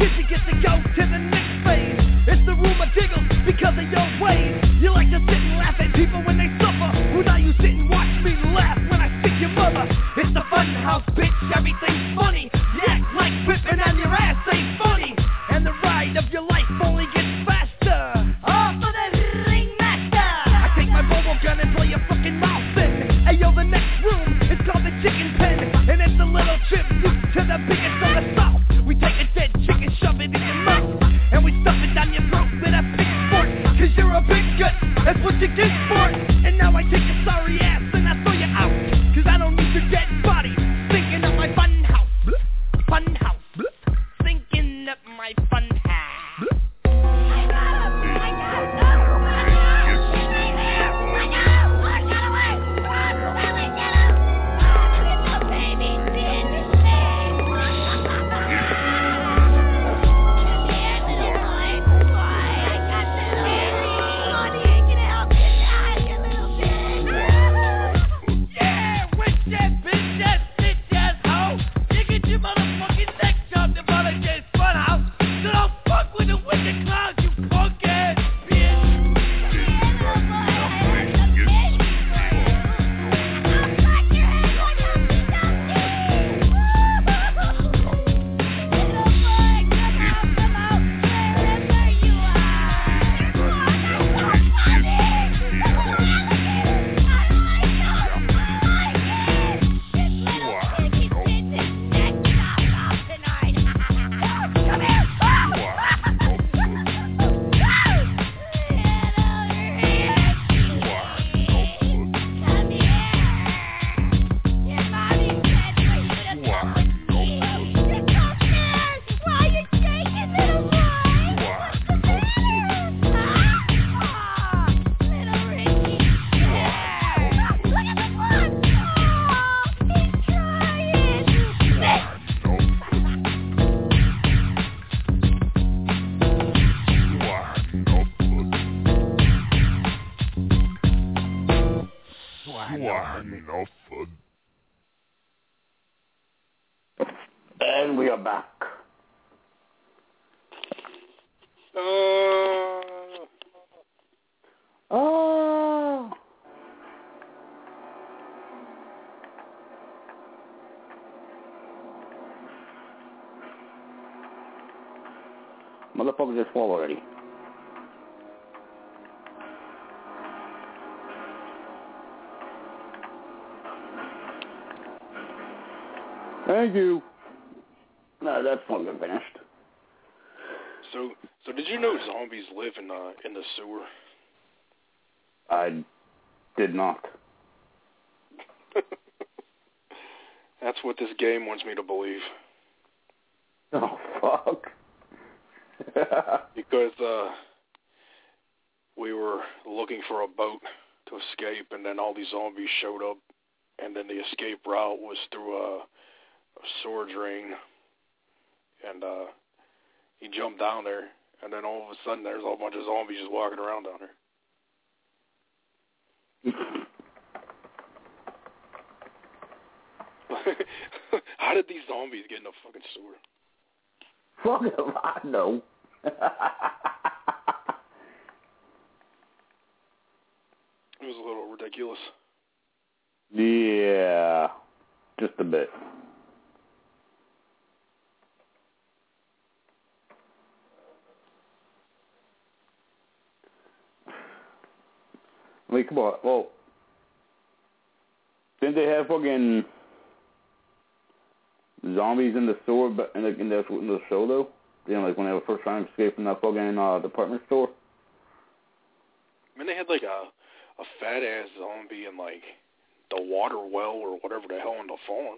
Cause you get to go to the next phase. It's the room of jiggles because of your ways. You like to sit and laugh at people when they suffer. Well, now you sit and watch me laugh when I stick your mother. It's the fun house, bitch, everything's funny. You act like whipping on your ass ain't funny. And the ride of your life only gets faster. Off of the ringmaster. I take my bobo gun and blow your fucking mouth in. Hey yo, the next room is called the chicken pen. And it's a little tribute to the biggest of the south. We take a dead chicken, shove it in your mouth. And we stuff it down your throat with a pitchfork. Cause you're a big gut, that's what you get for. And now I take your sorry ass and I throw you out. Cause I don't need your dead body. Thinking of my fun house. Fun house. Thinking of my fun house.
And we are back.
Uh...
Oh. Motherfucker just fall already. Thank you. No, that's fucking finished.
So, so did you know zombies live in uh, in the sewer?
I did not.
That's what this game wants me to believe.
Oh fuck!
Because uh, we were looking for a boat to escape, and then all these zombies showed up, and then the escape route was through a, a sewer drain, and uh, he jumped down there, and then all of a sudden there's a whole bunch of zombies just walking around down there. How did these zombies get in the fucking sewer?
Fuck if I know.
It was a little ridiculous.
Yeah, just a bit. I mean, come on. Well, didn't they have fucking zombies in the store, but in the, in the, in the show though? You know, like when they were first trying to escape from that fucking uh, department store.
I mean, they had like a a fat ass zombie in like the water well or whatever the hell in the farm.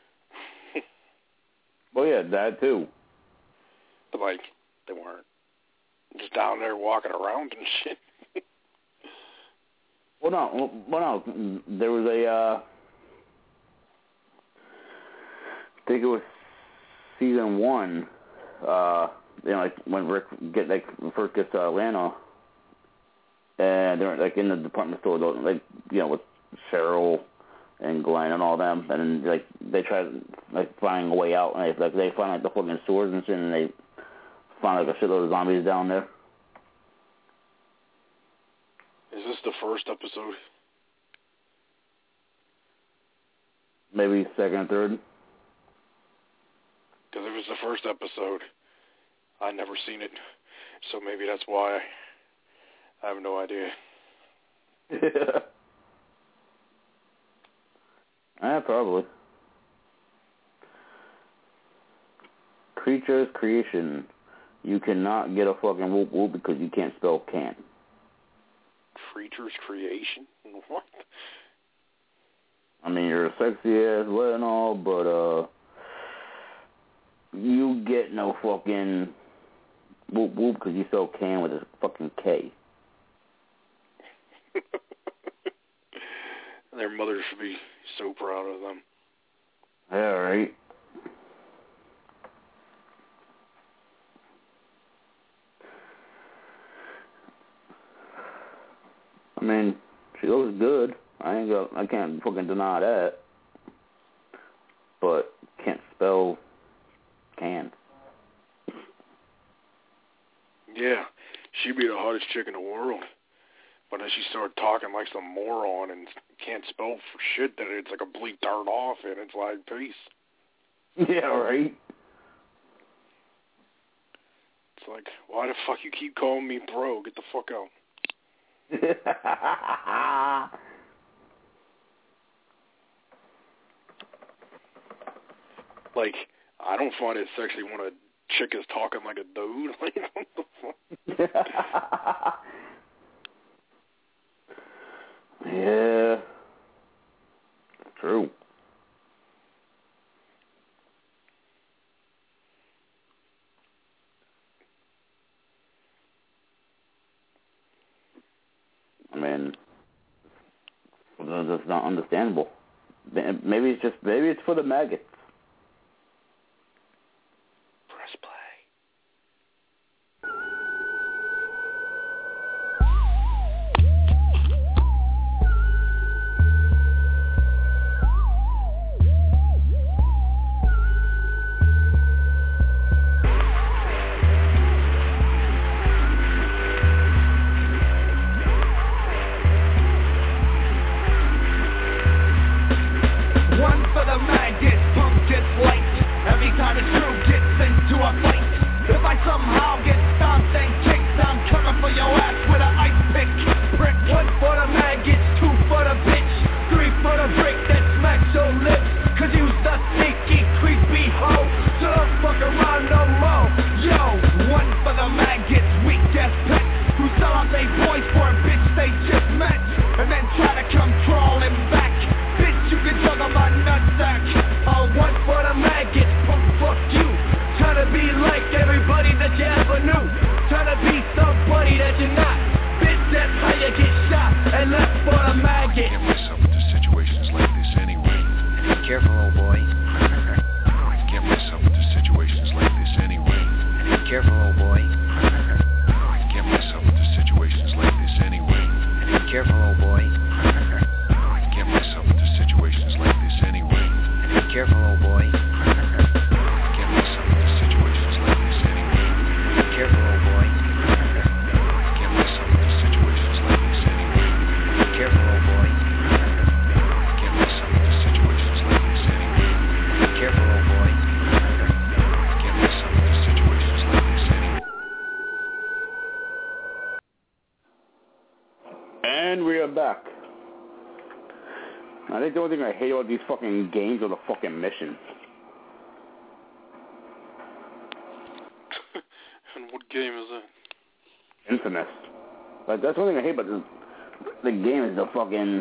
Well, yeah, that too.
But like, they weren't just down there walking around and shit.
Well, no, well, no. There was a, uh, I think it was season one. Uh, you know, like when Rick get like first gets to Atlanta, and they're like in the department store, like you know, with Cheryl and Glenn and all them, and like they try like finding a way out, and they like they find like the fucking sewers and shit, and they find like a shitload of zombies down there.
Is this the first episode?
Maybe second or third.
Because if it's the first episode, I'd never seen it, so maybe that's why. I have no idea.
Yeah, probably. Creatures Creation. You cannot get a fucking whoop whoop because you can't spell can.
Creatures Creation? What?
I mean, you're sexy ass, what and all, but, uh, you get no fucking whoop whoop because you spell can with a fucking K.
Their mother should be so proud of them.
Yeah, right. I mean, she looks good. I ain't got. I can't fucking deny that. But can't spell can.
Yeah, she'd be the hottest chick in the world. But then she started talking like some moron and can't spell for shit that it's like a bleep turned off and it's like, peace.
Yeah, right.
It's like, why the fuck you keep calling me bro? Get the fuck out. Like, I don't find it sexy when a chick is talking like a dude. Like, what the fuck?
Yeah. True. I mean, that's not understandable. Maybe it's just, maybe it's for the maggots.
Press play.
I think the only thing I hate about these fucking games are the fucking missions.
And what game is that?
Infamous. Like, that's one thing I hate about the, the game is the fucking...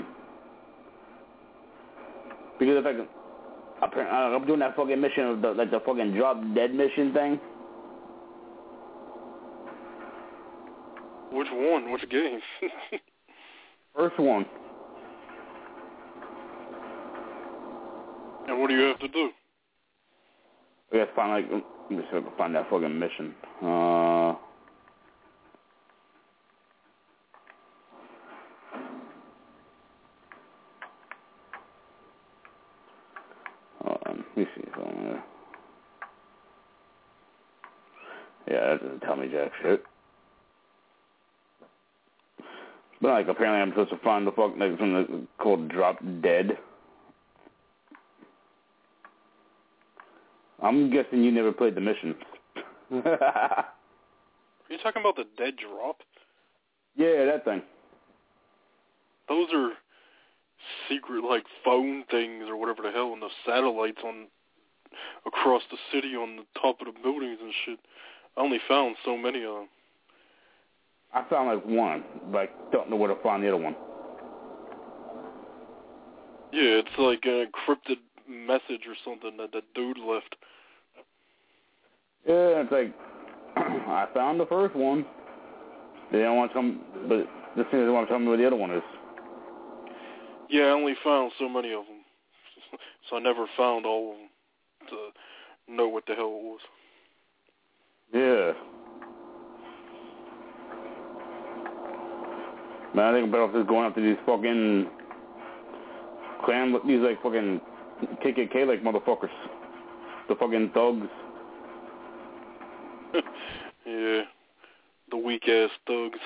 Because if I can... I'm doing that fucking mission, of the, like the fucking drop dead mission thing.
Which one? Which game?
First one.
And what do you have to do?
We have to find, like, let me see if I can find that fucking mission. Uh... Hold on, let me see if I'm there. Yeah, that doesn't tell me jack shit. But like, apparently I'm supposed to find the fuck like something called Drop Dead. I'm guessing you never played the mission.
Are you talking about the Dead Drop?
Yeah, that thing.
Those are secret, like, phone things or whatever the hell, and the satellites on across the city on the top of the buildings and shit. I only found so many of them.
I found like one, but I don't know where to find the other one.
Yeah, it's like an encrypted message or something that the dude left.
Yeah, it's like, I found the first one. They don't want to tell me, but this thing they want to tell me where the other one is.
Yeah, I only found so many of them. So I never found all of them to know what the hell it was.
Yeah. Man, I think I'm better off just going after these fucking clan, these like fucking K K K like motherfuckers. The fucking thugs.
Yeah. The weak ass thugs.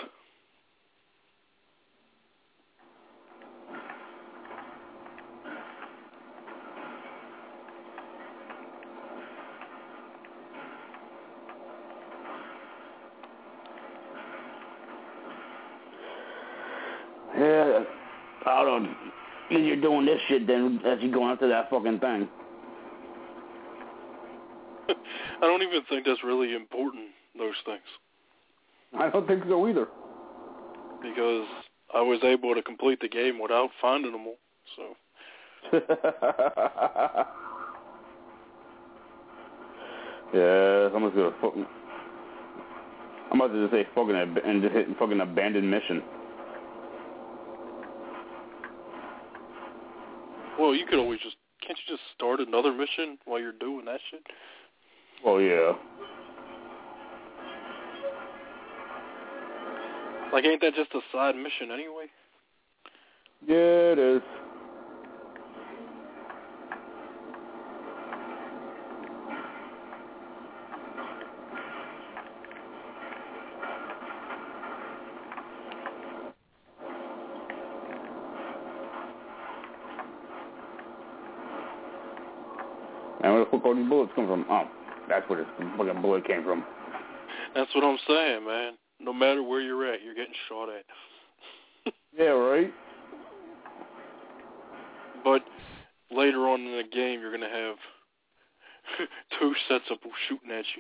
Yeah, I don't know. You're doing this shit then as you going after that fucking thing.
I don't even think that's really important, those things.
I don't think so either.
Because I was able to complete the game without finding them all, so.
Yeah, someone's gonna fucking. I'm about to just say fucking ab- and just hit fucking abandoned mission.
Well, you could always just, can't you just start another mission while you're doing that shit?
Well, yeah.
Like, ain't that just a side mission anyway?
Yeah, it is. And where the fuck all these bullets come from? Oh, that's where this fucking bullet came from.
That's what I'm saying, man. No matter where you're at, you're getting shot at.
Yeah, right?
But later on in the game, you're going to have two sets of people shooting at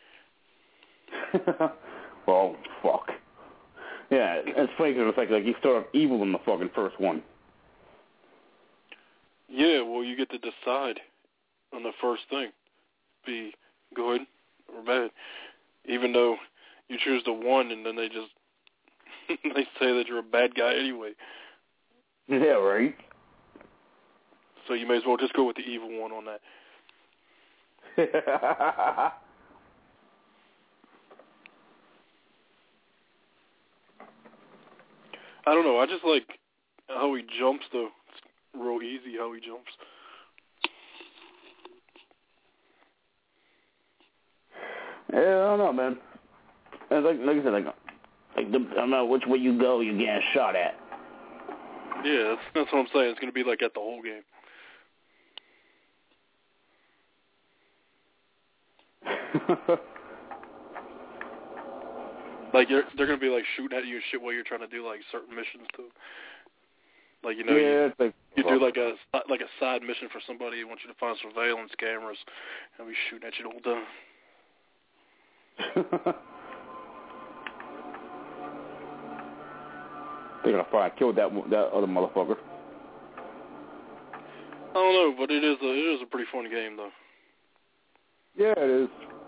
you.
Well, fuck. Yeah, it's funny because it's like, like you start off evil in the fucking first one.
Yeah, well, you get to decide on the first thing. Be good or bad. Even though you choose the one and then they just, they say that you're a bad guy anyway.
Yeah, right?
So you may as well just go with the evil one on that. I don't know, I just like how he jumps though. It's real easy how he jumps.
Yeah, I don't know, man. It's like, like I said, like, like the, I don't know which way you go, you're getting shot at.
Yeah, that's, that's what I'm saying. It's going to be like that the whole game. Like, you're, they're going to be, like, shooting at you and shit while you're trying to do, like, certain missions, too. Like, you know,
yeah,
you,
it's like,
you do, like, a like a side mission for somebody who wants you to find surveillance cameras and be shooting at you the whole time.
They're gonna find killed that that other motherfucker.
I don't know, but it is a it is a pretty fun game though.
Yeah, it is.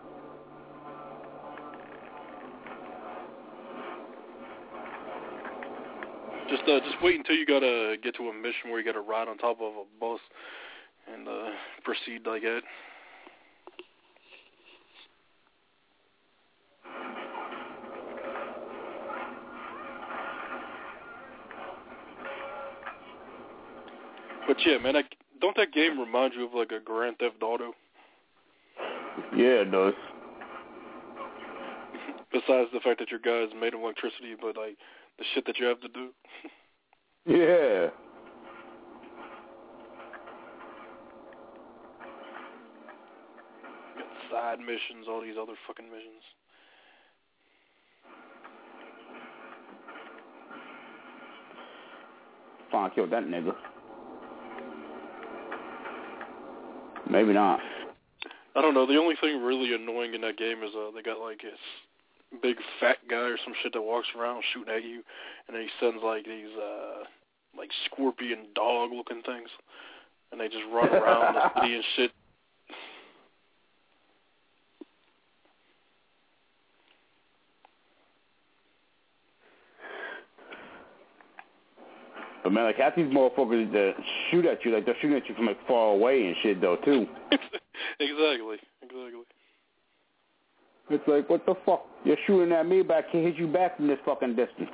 Just uh, just wait until you gotta get to a mission where you gotta ride on top of a bus and uh, proceed like that. But yeah, man, I, don't that game remind you of like a Grand Theft Auto?
Yeah, it does.
Besides the fact that your guys made of electricity, but like the shit that you have to do.
Yeah.
You got side missions, all these other fucking missions.
Fine, kill that nigga. Maybe not.
I don't know. The only thing really annoying in that game is uh, they got like this big fat guy or some shit that walks around shooting at you, and then he sends like these uh, like scorpion dog looking things, and they just run around the city and shit.
But man, like half these motherfuckers that shoot at you, like they're shooting at you from like far away and shit though too.
Exactly, exactly.
It's like, what the fuck? You're shooting at me, but I can't hit you back from this fucking distance.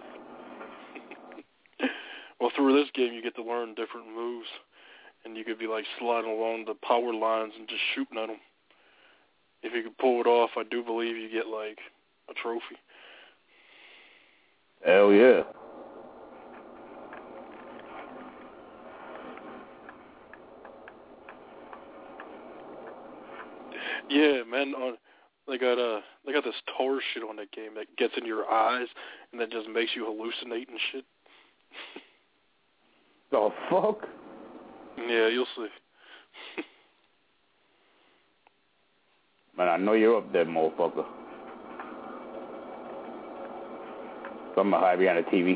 Well, through this game, you get to learn different moves, and you could be like sliding along the power lines and just shooting at them. If you could pull it off, I do believe you get like a trophy.
Hell yeah.
Yeah, man. On they got uh they got this tar shit on that game that gets in your eyes and that just makes you hallucinate and shit.
The fuck?
Yeah, you'll see.
Man, I know you're up there, motherfucker. So I'm gonna hide behind the T V.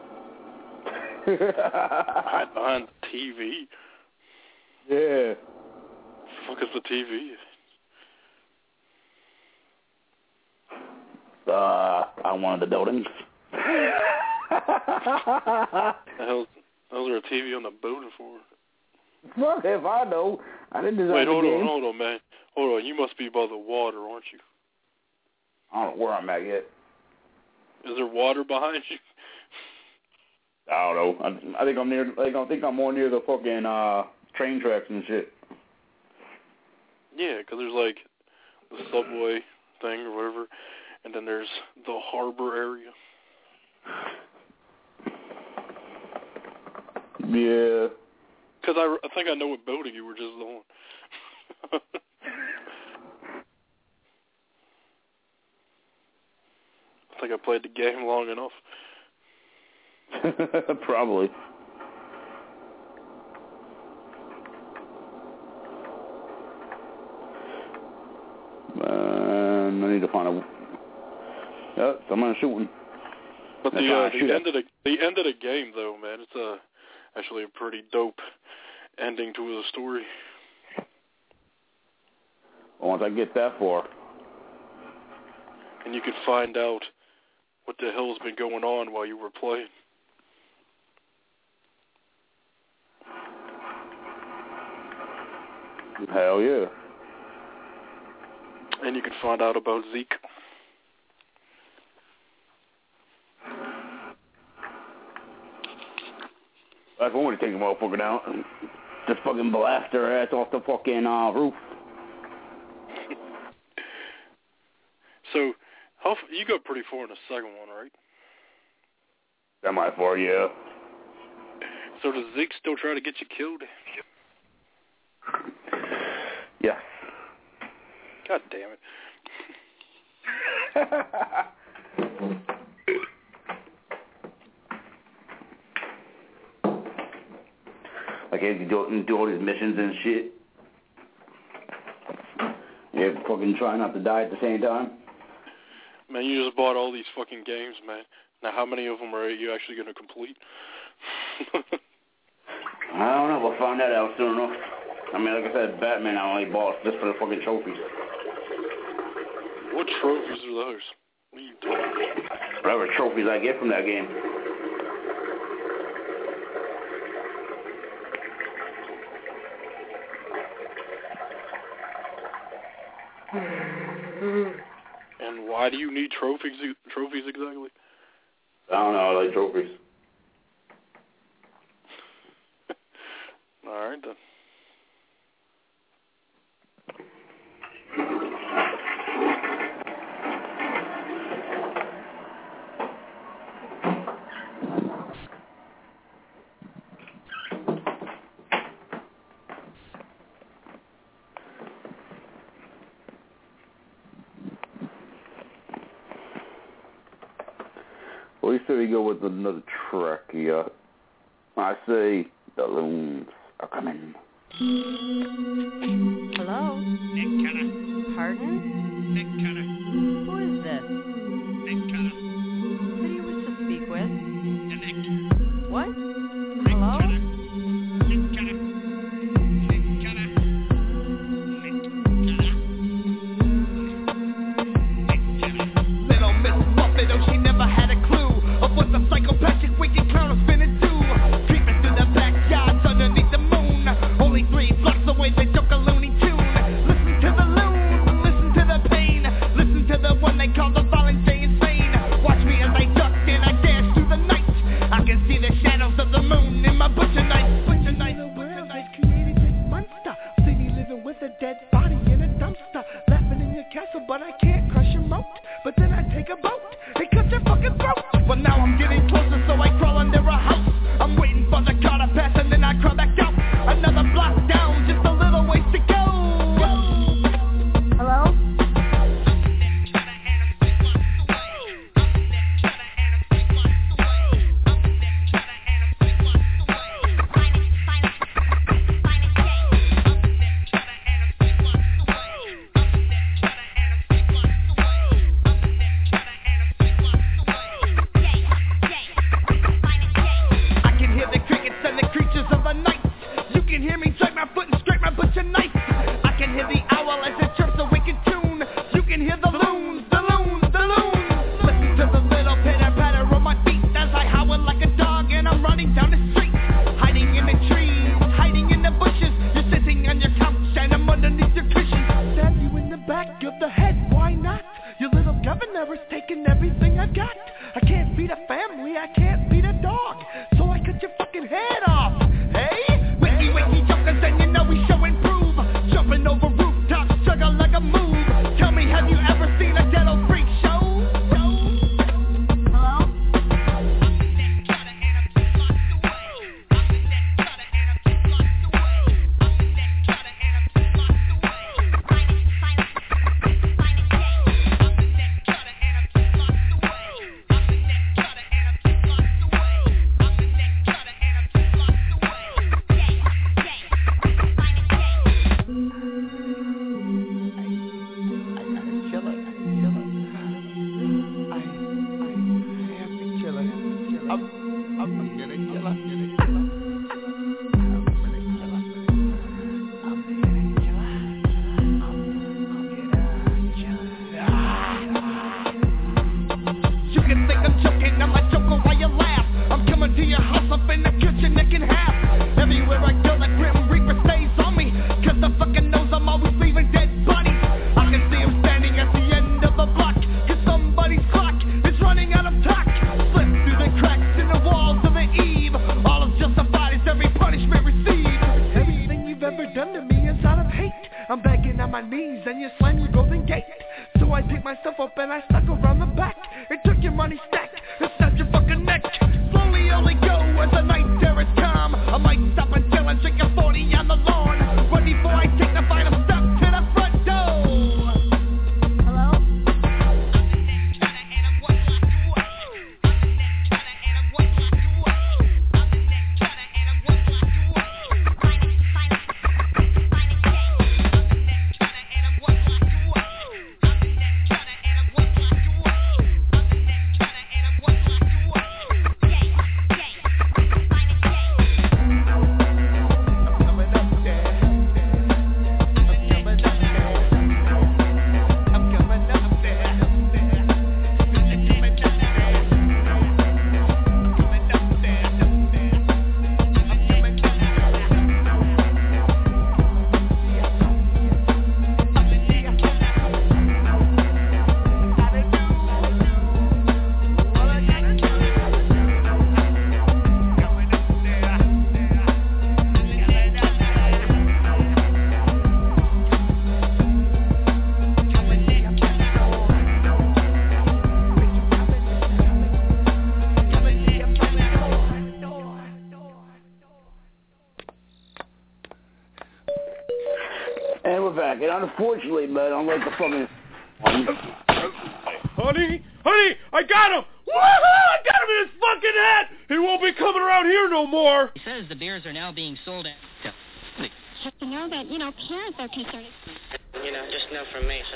Hide behind the T V?
Yeah.
The fuck is the T V?
Uh, on one of the buildings.
The hell, how's there a T V on the building for?
Fuck if I know. I didn't design
Wait,
the
hold
game.
on, hold on, man. Hold on, you must be by the water, aren't you?
I don't know where I'm at yet.
Is there water behind you?
I don't know. I, I think I'm near. Like, I think I'm more near the fucking uh, train tracks and shit.
Yeah, because there's like the subway thing or whatever, and then there's the harbor area.
Yeah.
Because I, I think I know what building you were just on. I think I played the game long enough.
Probably. Man, I need to find a. Yep, someone shooting.
But the
uh,
uh, the end of the the end of the game, though, man, it's a actually a pretty dope ending to the story.
Once I get that far.
And you could find out what the hell's been going on while you were playing.
Hell yeah.
And you can find out about Zeke.
Like, I want to take a motherfucker down and just fucking blast her ass off the fucking uh, roof.
So, how f- you got pretty far in the second one, right?
Semi far, yeah.
So does Zeke still try to get you killed?
Yes.
God damn it.
Like, as you do, do all these missions and shit. You fucking try not to die at the same time.
Man, you just bought all these fucking games, man. Now, how many of them are you actually going to complete?
I don't know. We'll find that out soon enough. I mean, like I said, Batman I only bought just for the fucking trophies.
What trophies are those? What are you doing?
Whatever trophies I get from that game.
And why do you need trophies? Trophies exactly?
I don't know. I like trophies.
All right then.
we say we go with another track here. I say the loons are coming.
Hello?
Nick Cutter.
Pardon?
Nick Cutter.
Who is this?
Nick Cutter.
Who do you wish to speak with?
The Nick.
What?
Nick
Hello?
Cutter. Nick Cutter. Nick Cutter. Nick Cutter. Nick Cutter. Little Miss Muppet, oh, she never had a clue of what the psychopathic wicked clown is finna do. Creeping through the backyards underneath the moon. Only three blocks away, they took a Looney Tune. Listen to the loon, listen to the pain. Listen to the one they call the violent J Insane. Watch me as I duck and I dash through the night. I can see the shadows of the moon in my butcher knife. Butcher knife, butcher knife. Created this monster. See me living with a dead body in a dumpster. Laughing in your castle, but I can't crush your moat. But then I take a boat and cut your fucking throat. Well, now I'm getting closer, so I crawl under a house. I'm waiting for the car to pass, and then I crawl back out. Another block down, just a little ways to go.
Hello?
I can hear the crickets and the creatures of the night. You can hear me drag my foot and scrape my butcher knife. I can hear the owl as it chirps a wicked tune. You can hear the loons, the loons, the loons. Listen to the little pitter patter on my feet as I howl like a dog and I'm running down the street. Hiding in the trees, hiding in the bushes. You're sitting on your couch and I'm underneath your cushion. Stab you in the back of the head, why not? Your little governor is taking everything I got. I can't beat a family, I can't beat a dog, so I cut your fucking head off. Hey, wiki wiki jokers, and you know we show and prove. Jumping over rooftops, juggle like a move. Tell me, have you ever seen a dead old freak show?
Hello?
You can think I'm joking, I'm a joker while you laugh. I'm coming to your house, I'm finna cut your neck in half. Everywhere I go, the Grim Reaper stays on me, cause the fucking knows I'm always leaving dead bodies. I can see him standing at the end of the block, cause somebody's clock is running out of talk. Slip through the cracks in the walls of the eve. All is justified as every punishment received. Everything you've ever done to me is out of hate. I'm begging on my knees and you slam your golden gate. So I picked myself up and I stuck around the back and took your money stack and snapped your fucking neck. Slowly only go as the night terrors come. I might stop and chill and drink a forty on the lawn. Run before I take the final step to the front door.
Hello?
And we're back. And unfortunately, man, I'm like the fucking...
Honey, honey, I got him! Woohoo! I got him in his fucking hat! He won't be coming around here no more!
He says the beers are now being sold at...
You know that, you know, parents are concerned.
You know, just know from me.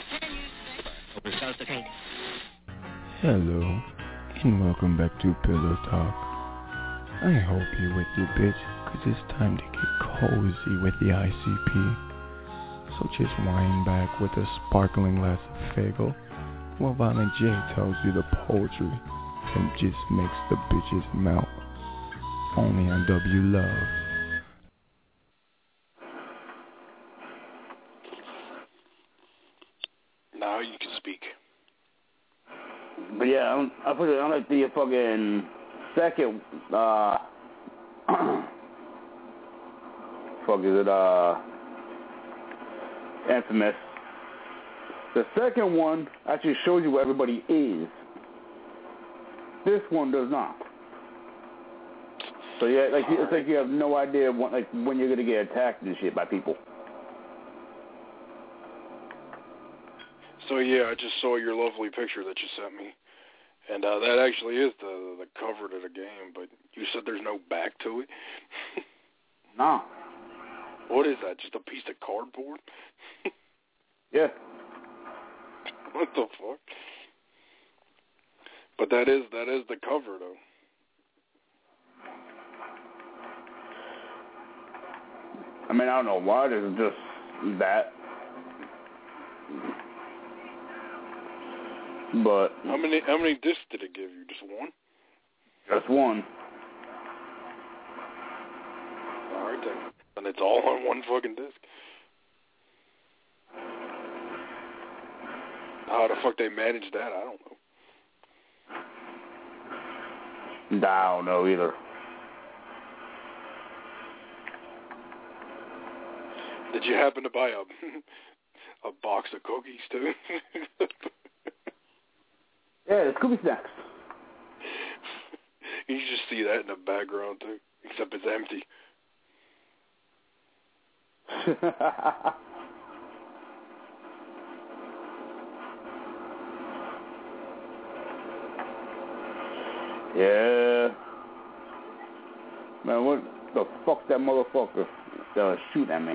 Hello, and welcome back to Pillow Talk. I hope you're with your bitch, cause it's time to get cozy with the I C P. So just wind back with a sparkling glass of Fagel, while Violent J tells you the poetry and just makes the bitches melt. Only on W Love.
Now you can speak.
But yeah, I'm, I put it on like the fucking second, uh, fuck is it, uh, Infamous. The second one actually shows you where everybody is. This one does not. So yeah, like it's like you have no idea what, like when you're gonna get attacked and shit by people.
So yeah, I just saw your lovely picture that you sent me, and uh, that actually is the the cover to the game. But you said there's no back to it.
No.
What is that? Just a piece of cardboard?
Yeah.
What the fuck? But that is that is the cover though.
I mean, I don't know why. It's just that. But
how many how many discs did it give you? Just one?
Just one.
All right then. And it's all on one fucking disc. How the fuck they managed that? I don't know.
I don't know either.
Did you happen to buy a a box of cookies too?
Yeah, the Scooby Snacks.
You just see that in the background too, except it's empty.
Yeah. Man, what the fuck that motherfucker uh, shoot at me?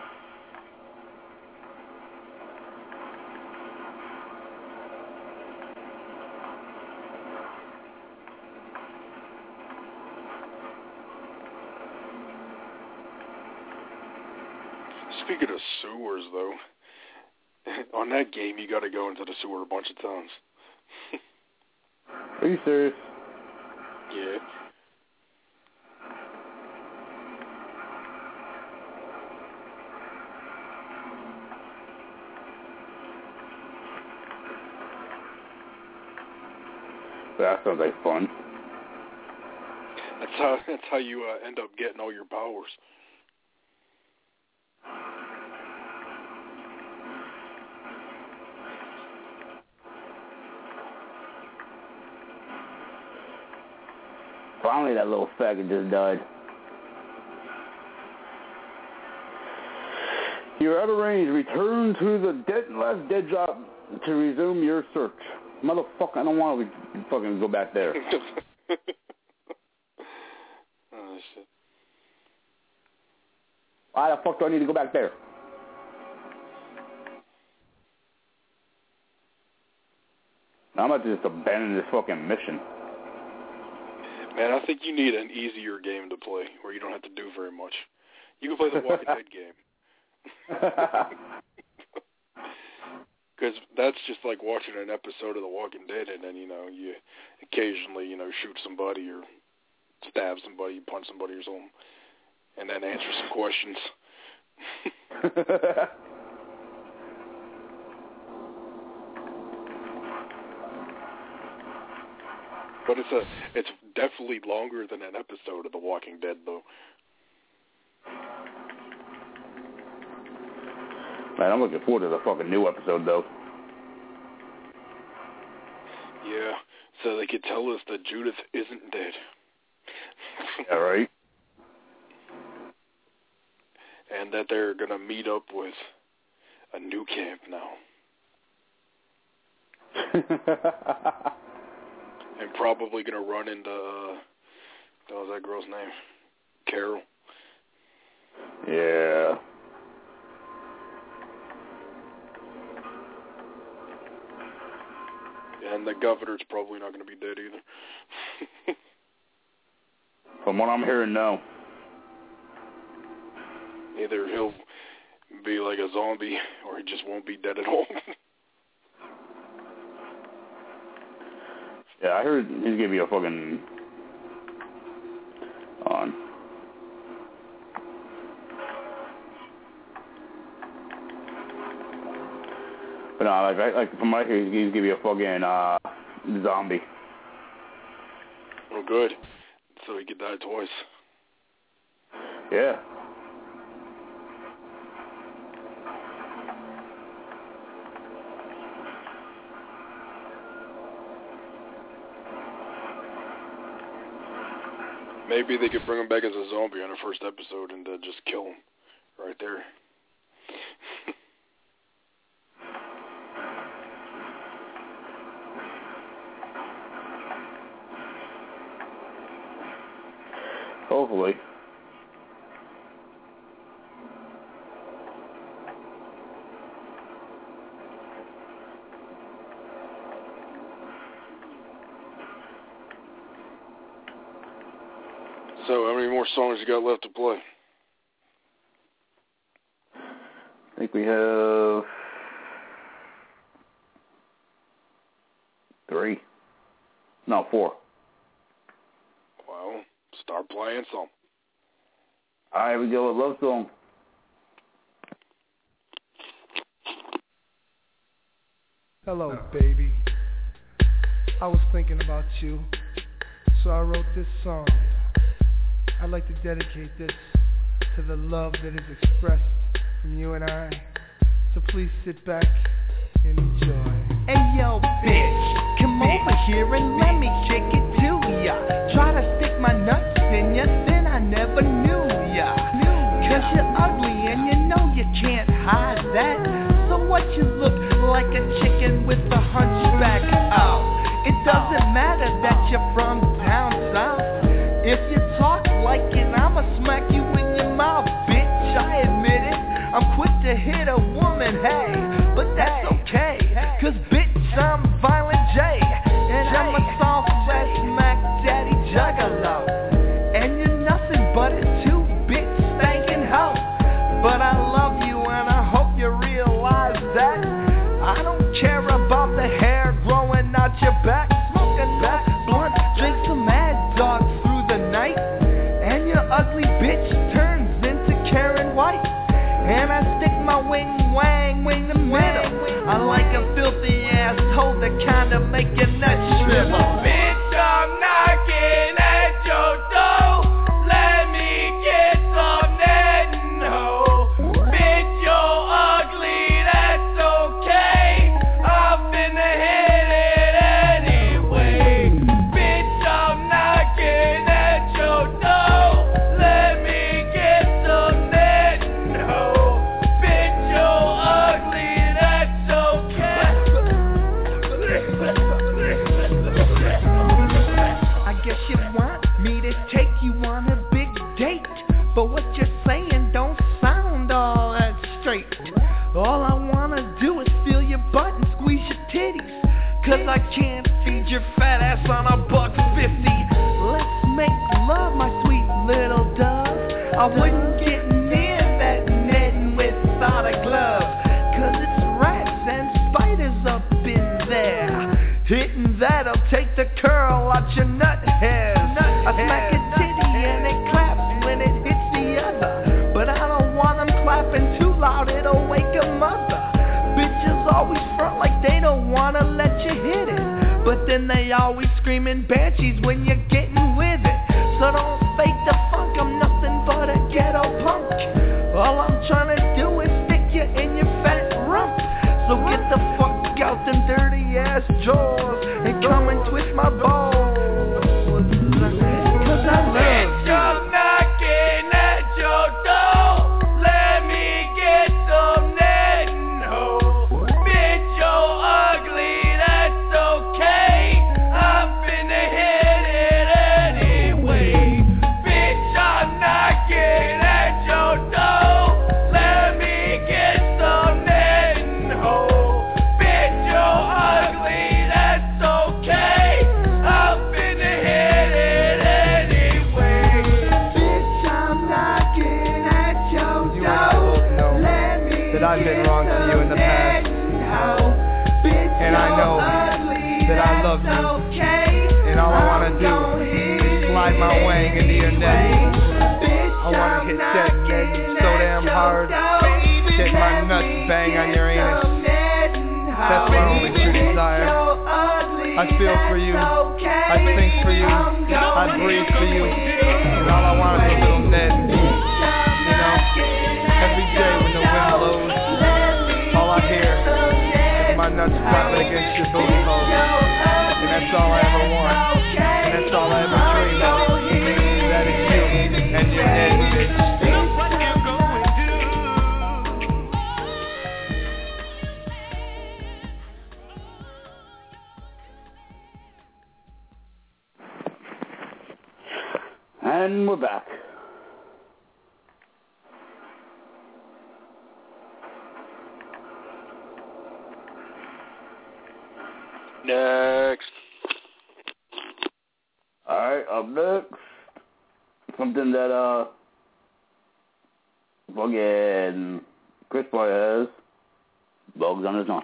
Speaking of sewers, though, on that game you got to go into the sewer a bunch of times.
Are you serious?
Yeah.
That sounds like fun.
That's how that's how you uh, end up getting all your powers.
Finally, that little faggot just died. You're out of range. Return to the dead, last dead drop to resume your search. Motherfucker, I don't want to fucking go back there.
Oh, shit.
Why the fuck do I need to go back there? I'm about to just abandon this fucking mission.
Man, I think you need an easier game to play where you don't have to do very much. You can play the Walking Dead game. Because that's just like watching an episode of The Walking Dead, and then, you know, you occasionally, you know, shoot somebody or stab somebody, punch somebody or something, and then answer some questions. But it's a it's definitely longer than an episode of The Walking Dead, though.
Man, I'm looking forward to the fucking new episode, though.
Yeah, so they could tell us that Judith isn't dead.
Yeah, right?
And that they're going to meet up with a new camp now. And probably gonna run into, uh, what was that girl's name? Carol.
Yeah.
And the governor's probably not gonna be dead either.
From what I'm hearing, no.
Either he'll be like a zombie, or he just won't be dead at all.
Yeah, I heard he's gonna be a fucking on. But no, like, I, like from what I hear, he's, he's gonna be a fucking uh, zombie.
Oh, good. So he could die twice.
Yeah.
Maybe they could bring him back as a zombie on the first episode and uh, just kill him right there.
Hopefully.
So, how many more songs you got left to play?
I think we have three. No, four.
Well, start playing some.
All right, we go with Love Song.
Hello, baby. I was thinking about you, so I wrote this song. I'd like to dedicate this to the love that is expressed from you and I. So please sit back and enjoy.
Hey yo, bitch, come bitch. over here and let me kick it to ya. Try to stick my nuts in ya, then I never knew ya. Cause you're ugly and you know you can't hide that. So what, you look like a chicken with a hunchback? Oh, it doesn't matter that you're from down south. If you talk like it, I'ma smack you in your mouth, bitch. I admit it, I'm quick to hit a woman, hey, but that's okay, cause bitch, I'm Violent J, and I'm a soft-ass Mac Daddy Juggalo, and you're nothing but a two-bitch stinking hoe, but I love you and I hope you realize that I don't care about the hair growing out your back, smoking that blunt, drink some Mad Dog through the night, and your ugly bitch turns into Karen White. And I stick my wing wang in the middle. I like a filthy asshole that kinda make your nuts shrivel. Bitch, I'm knocking at your door. Let me get some netting, ho. Bitch, you're ugly, that's okay. I'm finna hit it anyway. Bitch, I'm knocking at your door. Let me get some netting, ho. I guess you want me to take you on a big date, but what you're saying don't sound all that straight. All I wanna do is feel your butt and squeeze your titties, cause I can't feed your fat ass on a buck fifty. Let's make love, my sweet little dove. I wouldn't get near that netting without a glove, cause it's rats and spiders up in there. Hitting that'll take the curl out your nut hairs. I smack a titty and it claps when it hits the other, but I don't want them clapping too loud, it'll wake a mother. Bitches always front like they don't wanna let you hit it, but then they always screaming banshees when you're getting with it. So don't fake the funk, I'm nothing but a ghetto punk. All I'm trying to do is stick you in your fat rump. So get the fuck out them dirty ass jaws and come and twist my balls. Cause I love you. I'm knocking at your door. Let me get some netting, ho. Bitch, you're ugly, that's okay. I'm finna
the past. And I know that I love you. And all I wanna do is slide my wang into your neck. I wanna hit that neck so damn hard. Hit my nuts bang on your anus. That's my only true desire. I feel for you. I think for you. I breathe for you. And all I want is a little Ned. You know, every day when the wind blows, all I hear is my nuts flapping against your booty hole. And that's all I ever want. And that's all I ever dream of. That is you and your Ned, bitch.
And we're back.
Next.
Alright, up next. Something that, uh, fucking Chris Boy has. Bugs on his nuts.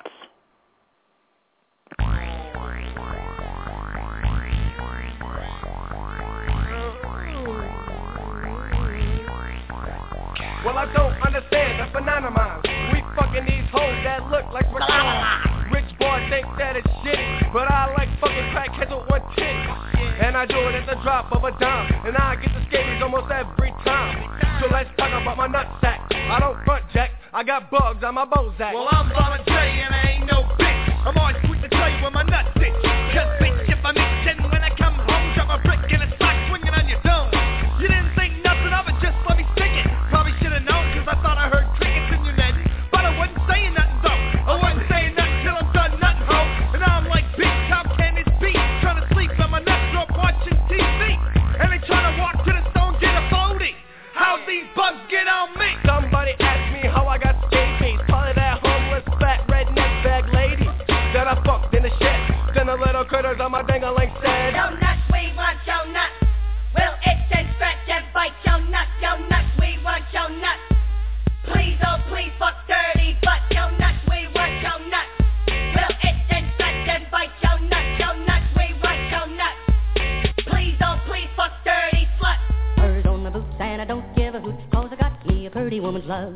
Well, I don't understand the banana man. We fucking these hoes that look like we're rich boy think that it's shitty, but I like fucking crackheads with one chick. And I do it at the drop of a dime, and I get the scabies almost every time. So let's talk about my nutsack. I don't front jack, I got bugs on my Bozak.
Well, I'm Baba J and I ain't no bitch. I'm always quick to tell you where my nuts sit. Cause bitch, if I'm itching when I come home, drop a brick in a sock swinging on your dome. You didn't think nothing of it, just let me stick it. Probably should've known, cause I thought I heard crickets in your net. But I wasn't saying nothing though. I wasn't saying nothing till I'm done nothing, ho. And now I'm like, bitch, how can this be? Trying to sleep on my nuts drop watching T V. And they trying to walk to the stone, get a floaty. How'd these bugs get on me?
Somebody asked me how I got scabies. Probably that homeless fat redneck bag lady that I fucked in the shed. Then the little critters on my dangling said,
Yo nuts, we want your nuts. We'll itch and stretch and bite your nuts. Yo nuts, we want your nuts. Please, oh please, fuck dirty butt. Yo nuts, we want your nuts. We'll itch and stretch and bite your nuts. Yo nuts, we want your nuts. Please, oh please, fuck dirty slut.
Birds on my boots and I don't give a hoot, cause I got me a pretty woman's love.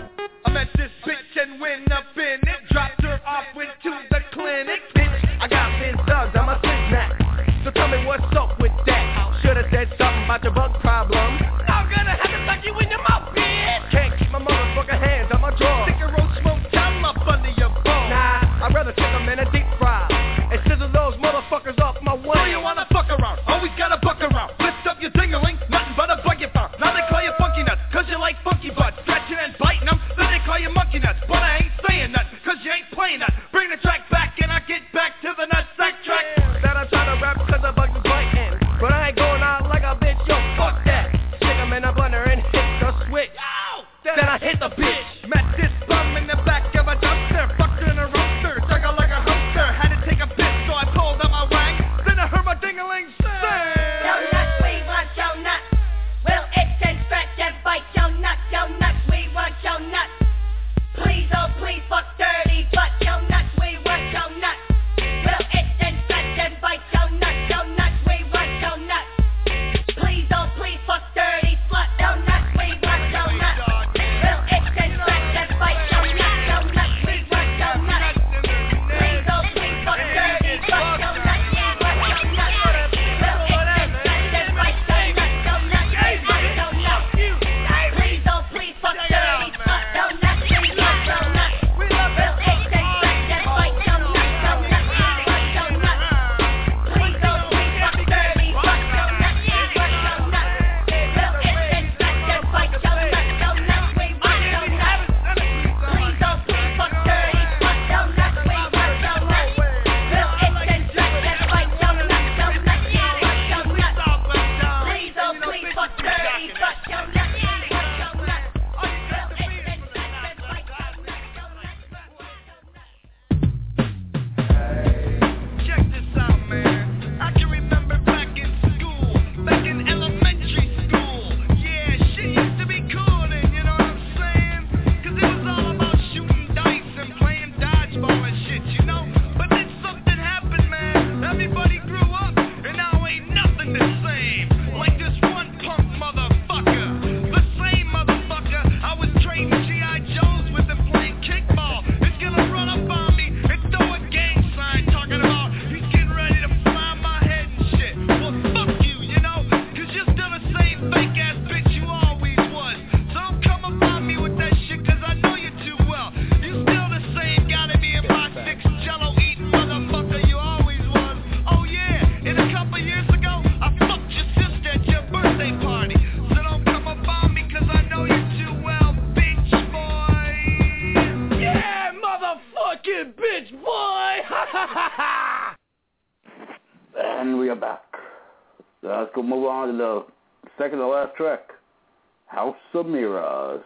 I met this bitch and went up in it. Dropped her off, went to the clinic. Bitch, I got pins dugs, I'm a snack. So tell me what's up with that. Should've said something about your bug problem. I'm gonna have to suck you in your mouth, bitch. Can't keep my motherfucking hands on my jaw. Stick a road smoke down up under your bone. Nah, I'd rather take them in a deep fry and sizzle those motherfuckers off my way. So you wanna fuck around, always gotta buck around. Lift up your dingling, nothing but a bug you found. Now they call you funky nuts, cause you like funky butts. Stretching and biting them, then they call you monkey nuts. But I ain't saying nuts, cause you ain't playing nuts. Bring the track back and I get back to the nutsack track. That I'm trying to rap cause the bugs is biting. But I ain't going out like a bitch, yo, fuck that.
we are back. So let's go move on to the second to last track, House of Mirrors.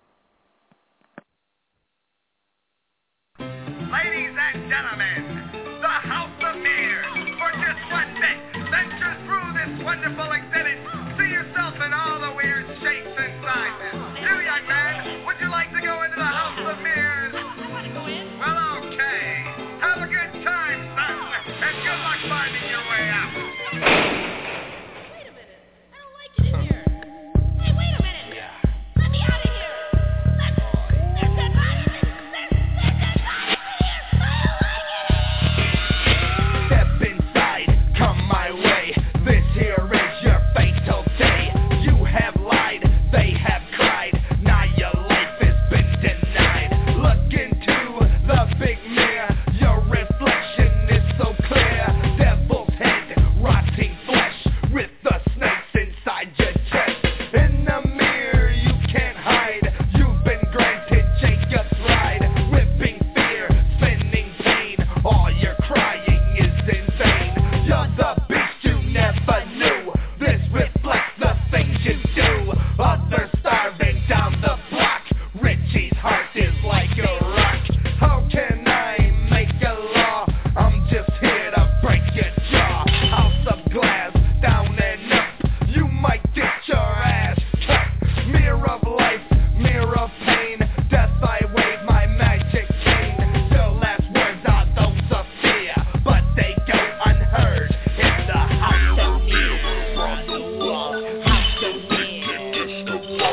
Ladies and gentlemen, the House of Mirrors. For just one day, venture through this wonderful exhibit. See yourself in all the weird shapes and sizes. You, young man, would you like to go into the House of Mirrors? I want to go in. Well, okay. Have a good time, son, and good luck finding your way out.
Wait a minute. I don't like it in here. Hey, wait a minute. Let me out of here. Let, there's dead bodies in there. There's dead bodies in here. I don't like it.
Step inside, come my way. This here is your fatal day. You have lied, they have cried. Now your life has been denied. Look into the big mirror. Your reflection is so clear. Devil's head, rotting flesh, with the snakes inside your chest. In the mirror you can't hide. You've been granted Jacob's ride. Ripping fear, spinning pain. All your crying is in vain. You're the beast you never knew. This reflects the things you do. Others starving down the block. Richie's heart is like a rock. How can I make a law? I'm just here to break your jaw. House of glass, down and up. You might get your ass cut. Mirror of life, mirror of pain. Death I wave my magic cane. Your last words are those of fear, but they go unheard in the house of mirrors. From the wall, house of mirrors.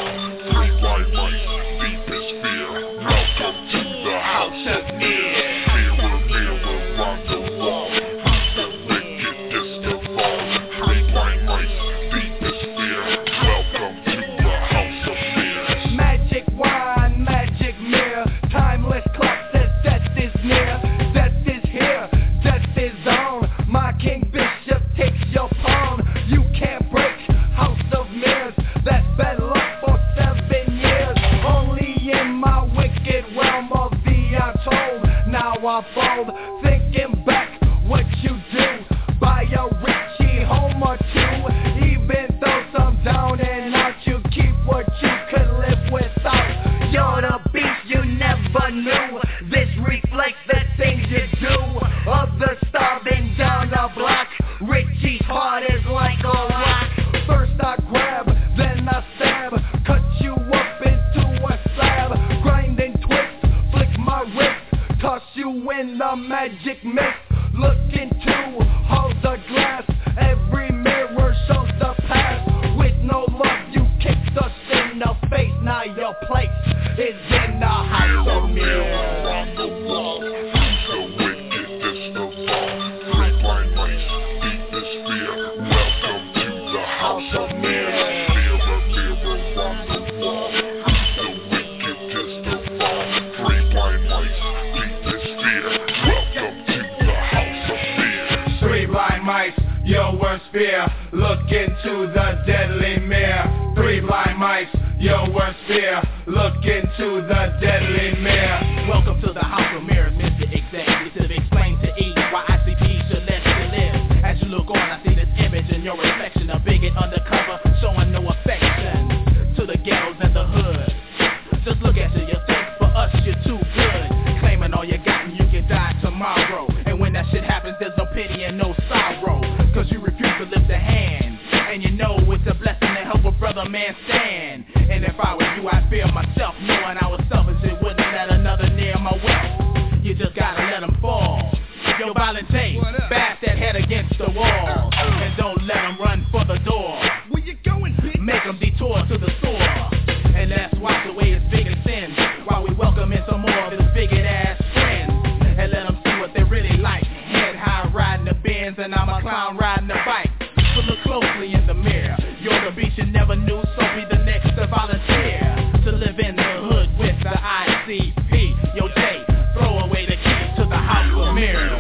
House of mirrors. Deepest fear. Welcome to the house of mirrors. Mirror, mirror on the wall. House of wickedest of all. Three blind mice. Deepest fear. Welcome to the house of mirrors. Magic wand, magic mirror. Timeless clock says death is near. Death is here. Death is on. My king bishop takes your pawn. You can't break house of mirrors. That's bad luck for seven years. Only in my wicked realm of the untold. Now I fold. Thinking back what you do. Buy a Richie home or two. Even though some down and out, you keep what you could live without. You're the beast you never knew. This reflects the things you do. Others starving down the block. Richie's heart is like a rock. First I grab, then I stab. Cut you up into a slab. Grind and twist, flick my wrist. Toss you in the magic mist. Look into all the glass. Every mirror shows the past. With no love you kicked us in the face. Now your place is in the house of mirrors. On the wall, the wickedest of all. Three blind mice, deepest fear. Welcome to the house of mirrors. Mirror, mirror on the wall. The wickedest of all. Three blind mice, deepest fear. Welcome to the house of mirrors. Three blind mice, your worst fear. Look into the deadly mirror. Three blind mice, your worst fear. Look into the deadly mirror.
Welcome to the house of mirrors, Mister Executive. Explain to E why I C P should let you live. As you look on, I see this image in your reflection. A bigot undercover, showing no affection to the ghettos and the hood. Just look at you, you think for us you're too good. Claiming all you got and you can die tomorrow. And when that shit happens, there's no pity and no sorrow. Cause you refuse to lift a hand. And you know it's a blessing to help a brother man stand. And if I were you, I'd fear myself, knowing I was selfish and wouldn't let another near my wealth. You just gotta let them fall. Yo, Valente, bash that head against the wall. And don't let them run for the door. Where you going, bitch? Make them detour to the store. And let's watch away his biggest sins while we welcome in some more of his bigot ass friends. And let them see what they really like. Head high riding the Benz and I'm a clown riding the bike. So look closely in the mirror. You're the beast you never knew, so be the next to volunteer to live in the hood with the I C P. Yo, Jay, throw away the keys to the house of mirrors.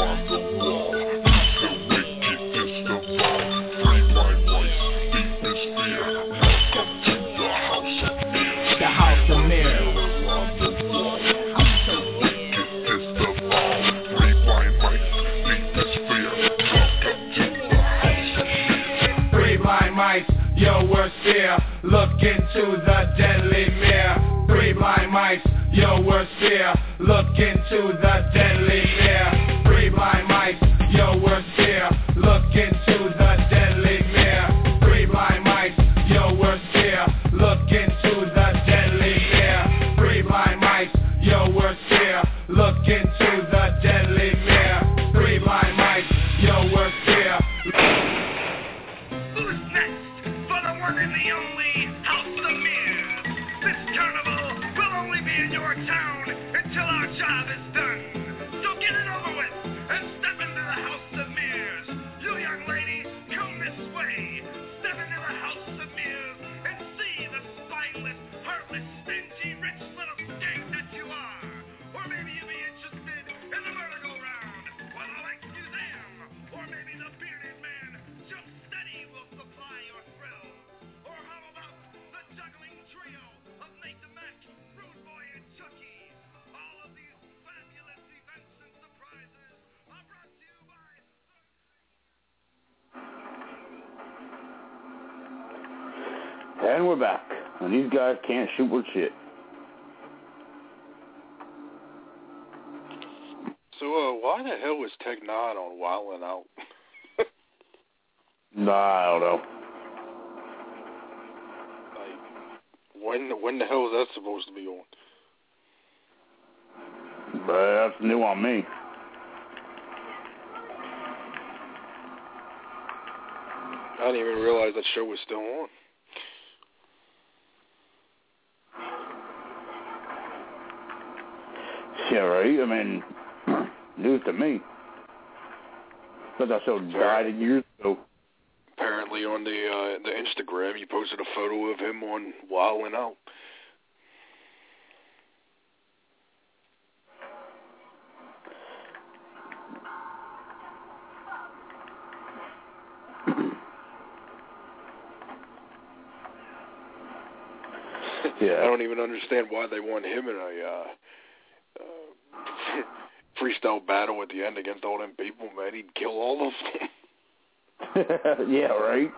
The house of mirrors. Three blind mice, deepest fear. Welcome to the
into the deadly mirror. Free my mice, your worst fear. Look into the deadly mirror. Free my mice, your worst fear. Look into the deadly mirror. Free my mice, your worst fear. Look into the deadly mirror. Free my mice, your worst fear. Look into the deadly mirror. Free my mice, your worst fear.
Who's next for the one and the only House of Mirrors? This carnival will only be in your town until our job is done. So get it over with and step into the House of Mirrors. You young ladies, come this way. Step into the House of Mirrors and see the spineless, heartless, stingy, rich little skank that you are. Or maybe you'll be interested in the merry-go-round or the Lights Museum. Or maybe the bearded man Jump Steady will supply your thrills. Or how about the juggling trio of Nate the Mac, Rude Boy, and Chucky? All of these fabulous events and surprises are brought to you by...
And we're back. And these guys can't shoot worth shit.
So, uh, why the hell was Tech Nine on Wildin' Out?
Nah, I don't know.
When when the hell is that supposed to be on?
But that's new on me.
I didn't even realize that show was still on.
Yeah, right? I mean, news to me. But that show died years ago.
Apparently on the uh, the Instagram, you posted a photo of him on Wildin' Out.
Yeah.
I don't even understand why they want him in a uh, uh, freestyle battle at the end against all them people, man. He'd kill all of them.
Yeah, right?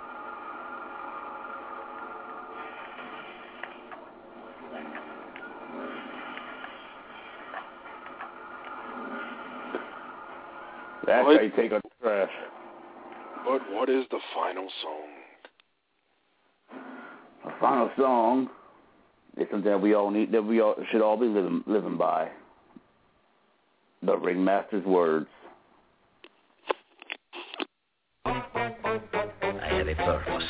That's
what?
how you take out the trash.
But what is the final song?
The final song is something that we all need, that we all should all be living living by. The Ringmaster's words.
I have a purpose.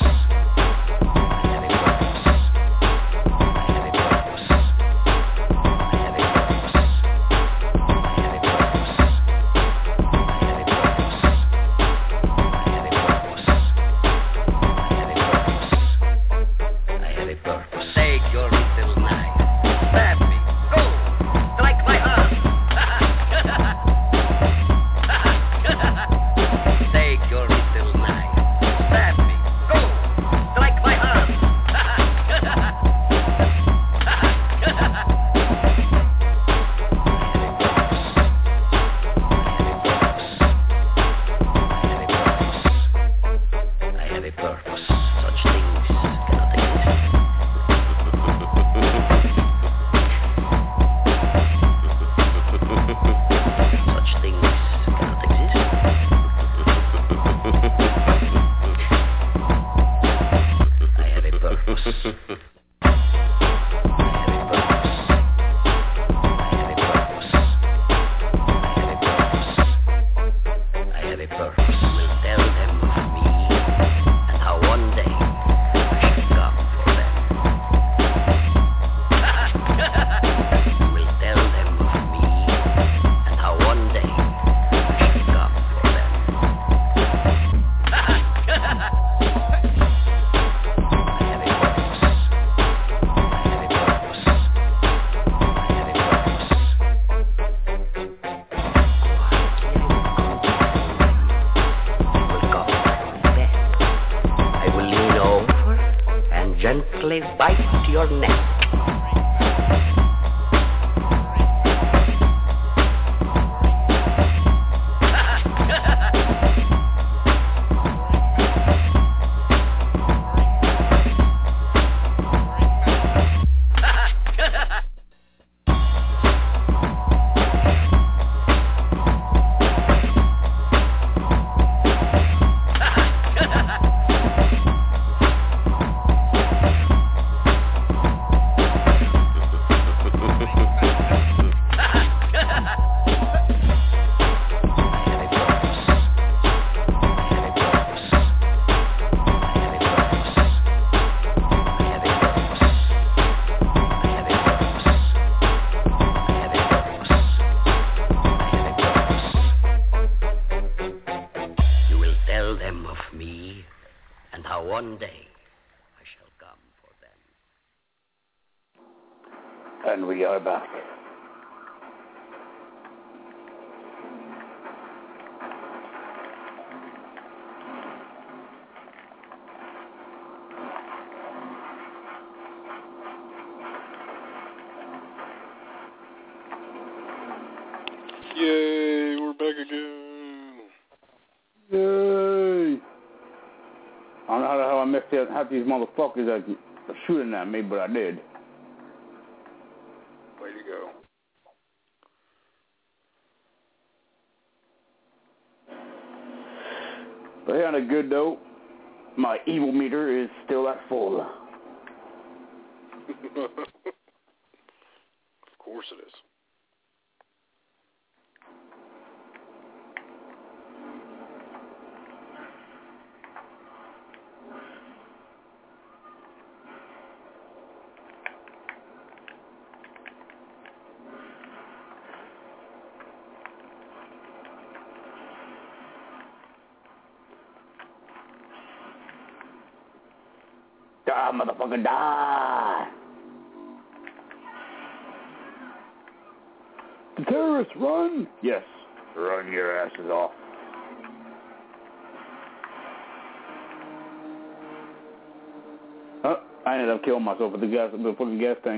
Gently bite your neck. and how one day I shall come for them.
And we are back.
Yay, we're back again.
Yay! I don't know how the hell I missed it. Half these motherfuckers that are shooting at me, but I did.
Way to go.
But hey, on a good note, my evil meter is still at full.
Of course it is.
Die, motherfucker, die! The terrorists, run! Yes, run your asses off. Oh, I ended up killing myself with the gas, with the fucking gas tank.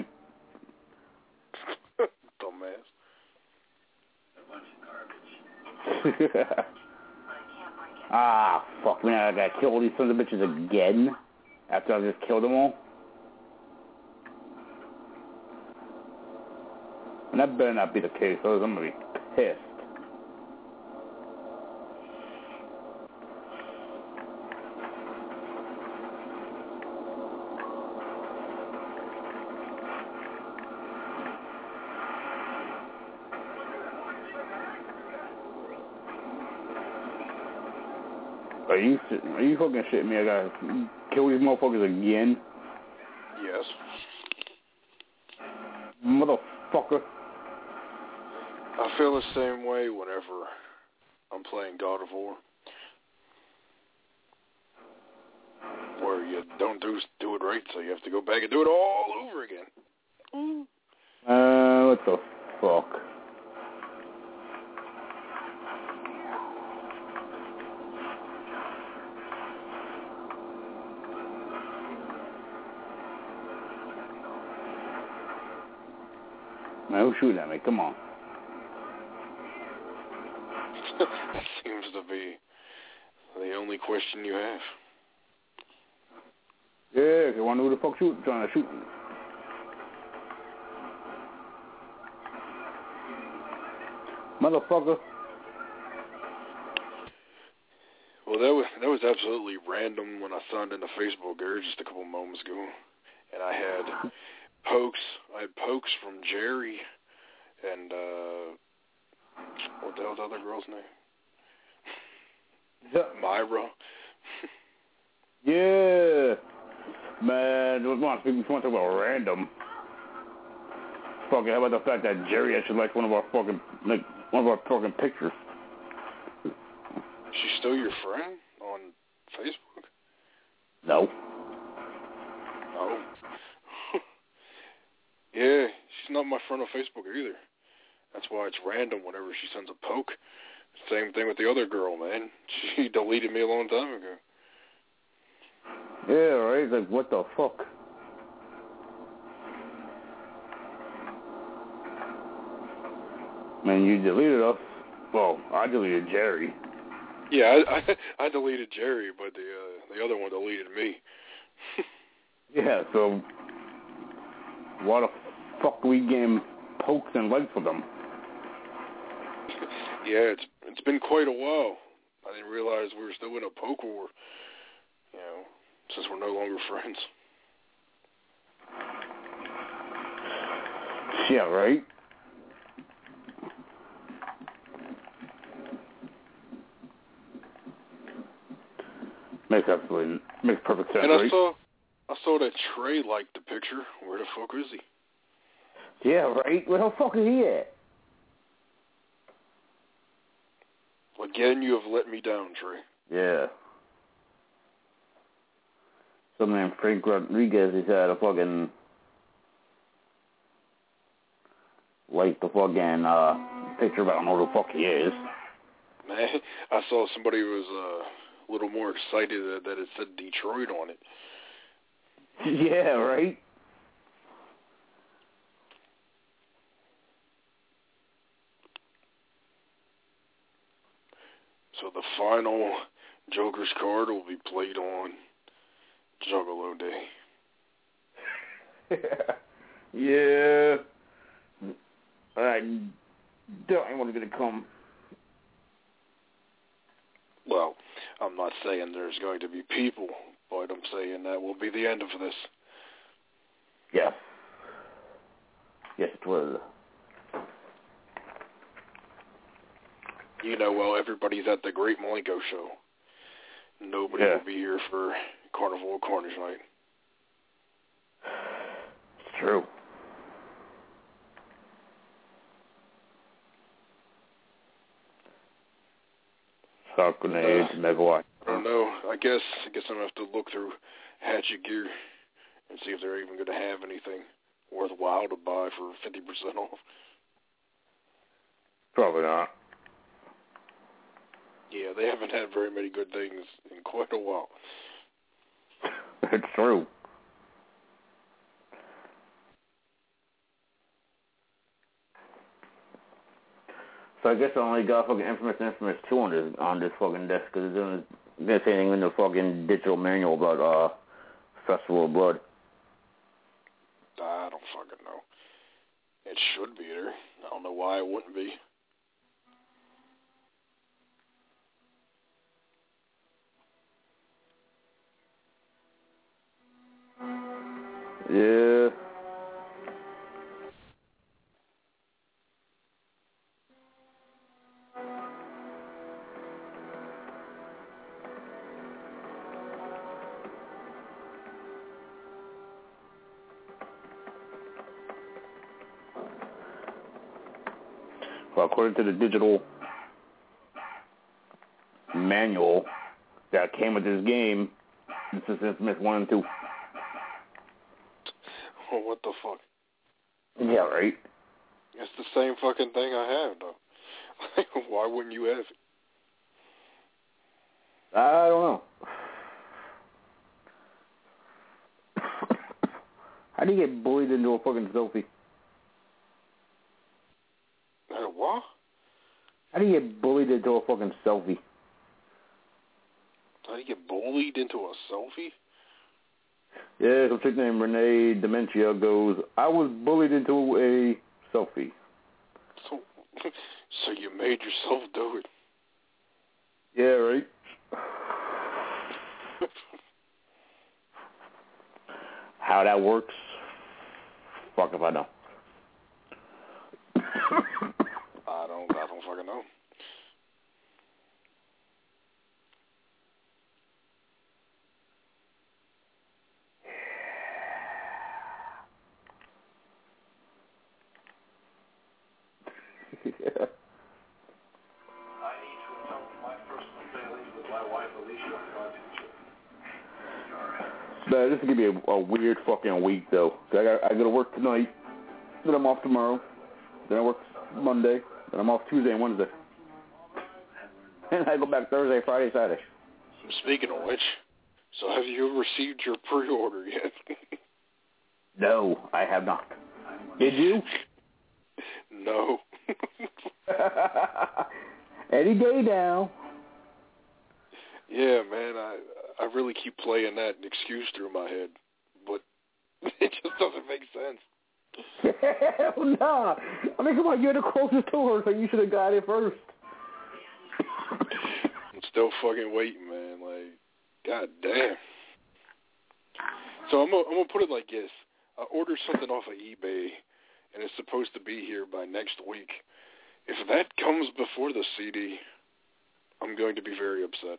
Dumbass.
Ah, fuck, man, I gotta kill all these sons of bitches again? After I just killed them all? And that better not be the case, or I'm gonna be pissed. Are you are you fucking shitting me? I gotta kill these motherfuckers again?
Yes.
Motherfucker.
I feel the same way whenever I'm playing God of War. Where you don't do do it right, so you have to go back and do it all over again. Mm.
Uh, what the fuck? Man, who's shooting at me? Come on.
Seems to be the only question you have.
Yeah, you wonder who the fuck shoot, trying to shoot me. Motherfucker.
Well, that was that was absolutely random when I signed into Facebook there just a couple moments ago, and I had pokes. I had pokes from Jerry and uh, what the hell's the other girl's name? Myra.
Yeah. Man, we want to talk about random. Fucking, how about the fact that Jerry actually liked one of our fucking, like, one of our fucking pictures?
She's still your friend on Facebook?
No.
Oh. Yeah, she's not my friend on Facebook either. That's why it's random whenever she sends a poke. Same thing with the other girl, man. She deleted me a long time ago.
Yeah, right? Like, what the fuck? Man, you deleted us. Well, I deleted Jerry.
Yeah, I I, I deleted Jerry, but the uh, the other one deleted me.
Yeah, so why the fuck are we getting pokes and likes for them?
Yeah, it's it's been quite a while. I didn't realize we were still in a poke war, you know, since we're no longer friends.
Yeah, right? Makes absolutely makes perfect sense,
And I
right?
saw I saw that Trey liked the picture. Where the fuck is he?
Yeah, right? Where the fuck is he at?
Again, you have let me down, Trey.
Yeah. some named Frank Rodriguez. He's had a fucking like the fucking uh, picture, but I don't know who the fuck he is.
Man, I saw somebody who was uh, a little more excited that, that it said Detroit on it.
Yeah, right?
So the final Joker's card will be played on Juggalo Day.
Yeah. I don't anyone going to come.
Well, I'm not saying there's going to be people, but I'm saying that will be the end of this.
Yeah. Yes, it will.
You know, well, everybody's at the Great Malenko show. Nobody
Yeah.
will be here for Carnival of Carnage night.
It's true. Shark grenades,
Uh,
megawatt.
I don't know. I guess I guess I'm gonna have to look through Hatchet Gear and see if they're even going to have anything worthwhile to buy for fifty percent off.
Probably not.
Yeah, they haven't had very many good things in quite a while.
It's true. So I guess I only got fucking Infamous Infamous two on this, on this fucking desk because it doesn't there's anything in the fucking digital manual about uh Festival of Blood.
I don't fucking know. It should be there. I don't know why it wouldn't be.
Yeah. Well, according to the digital manual that came with this game, this is Infamous one and two.
Oh, what the fuck?
Yeah, right?
It's the same fucking thing I have, though. Why wouldn't you have it?
I don't know. How do you get bullied into a fucking selfie?
Uh, what?
How do you get bullied into a fucking selfie?
How do you get bullied into a selfie?
Yeah, some chick named Renee Dementia goes, I was bullied into a selfie.
So, so you made yourself do it?
Yeah, right? How that works? Fuck if I know.
I don't, I don't fucking know.
Yeah. But this is gonna be a, a weird fucking week though. I got I go to work tonight, then I'm off tomorrow, then I work Monday, then I'm off Tuesday and Wednesday, and I go back Thursday, Friday, Saturday.
Speaking of which, so have you received your pre-order yet?
No, I have not. Did you?
No.
Any day now.
Yeah, man, I I really keep playing that excuse through my head, but it just doesn't make sense.
Hell nah. I mean, come on, you're the closest to her, so you should have got it first.
I'm still fucking waiting, man. Like, god damn. So I'm gonna, I'm gonna put it like this: I ordered something off of eBay, and it's supposed to be here by next week. If that comes before the C D, I'm going to be very upset.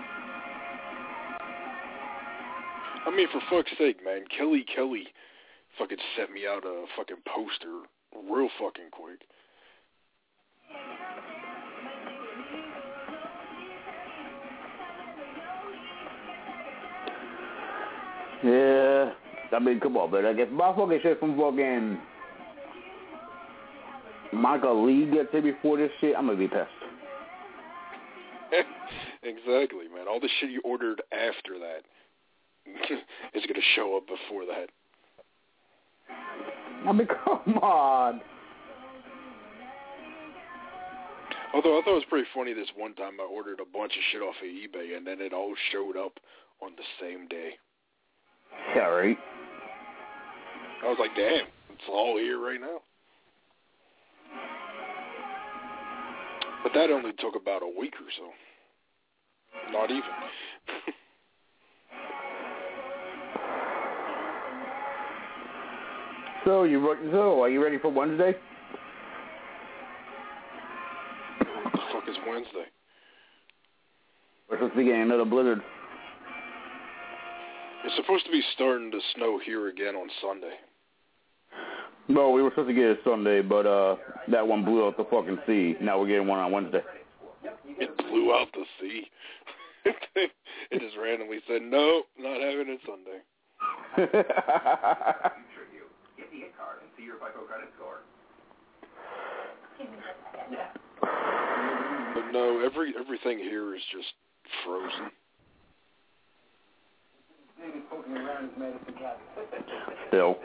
I mean, for fuck's sake, man, Kelly Kelly fucking sent me out a fucking poster real fucking quick.
Yeah, I mean, come on, man. Like, if my fucking shit from fucking Michael Lee gets here before this shit, I'm gonna be pissed.
Exactly, man. All the shit you ordered after that is gonna show up before that.
I mean, come on.
Although I thought it was pretty funny this one time I ordered a bunch of shit off of eBay and then it all showed up on the same day.
Yeah, right.
I was like, damn, it's all here right now. But that only took about a week or so. Not even.
So you so are you ready for Wednesday?
What the fuck is Wednesday?
We're supposed to be getting another blizzard.
It's supposed to be starting to snow here again on Sunday.
Well, we were supposed to get it Sunday, but uh, that one blew out the fucking sea. Now we're getting one on Wednesday.
It blew out the sea. It just randomly said, no, not having it Sunday.
Get the hit card and see your FICO credit score.
But no, every everything here is just frozen.
Still.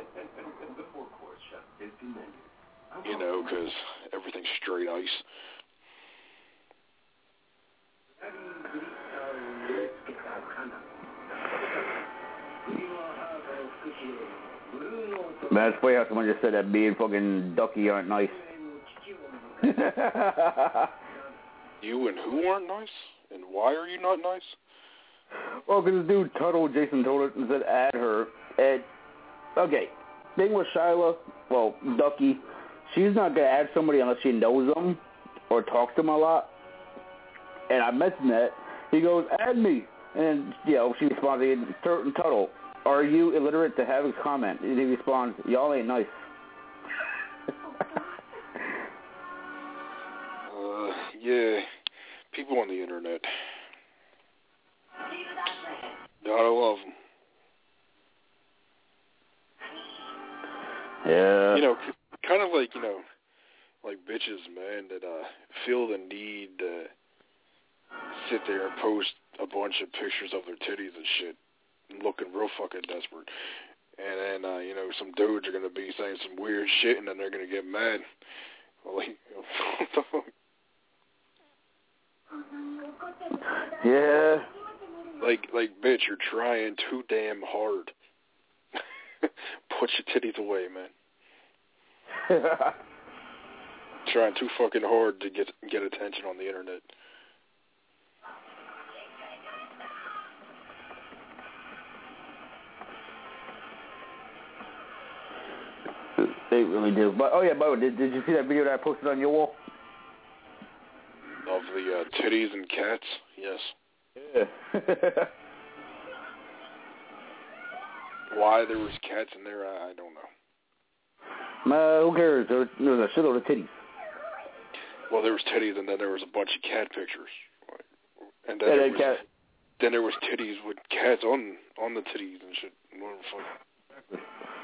You know, because everything's straight ice.
Man, that's funny how someone just said that me and fucking Ducky aren't nice.
You and who aren't nice? And why are you not nice?
Well, because this dude Tuttle, Jason told us and said add her. And, okay, thing with Shyla, well, Ducky, she's not going to add somebody unless she knows them or talks to them a lot. And I mentioned that. He goes, add me. And, you know, she responded, Tuttle, are you illiterate to have a comment? And he responds, y'all ain't nice.
uh, yeah, people on the internet. Gotta love them.
Yeah.
You know, kind of like, you know, like bitches, man, that uh, feel the need to sit there and post a bunch of pictures of their titties and shit, looking real fucking desperate. And then, uh, you know, some dudes are going to be saying some weird shit, and then they're going to get mad. Like, what the fuck?
Yeah.
Like, like, bitch, you're trying too damn hard. Put your titties away, man. Trying too fucking hard to get get attention on the internet.
They really do. But oh yeah, by the way, did, did you see that video that I posted on your wall?
Of the uh, titties and cats? Yes.
Yeah.
Why there was cats in there, I, I don't know.
Uh, who cares? There was, there was a shitload of titties.
Well, there was titties, and then there was a bunch of cat pictures. And then,
yeah,
there was,
cat.
then there was titties with cats on on the titties and shit. What the fuck?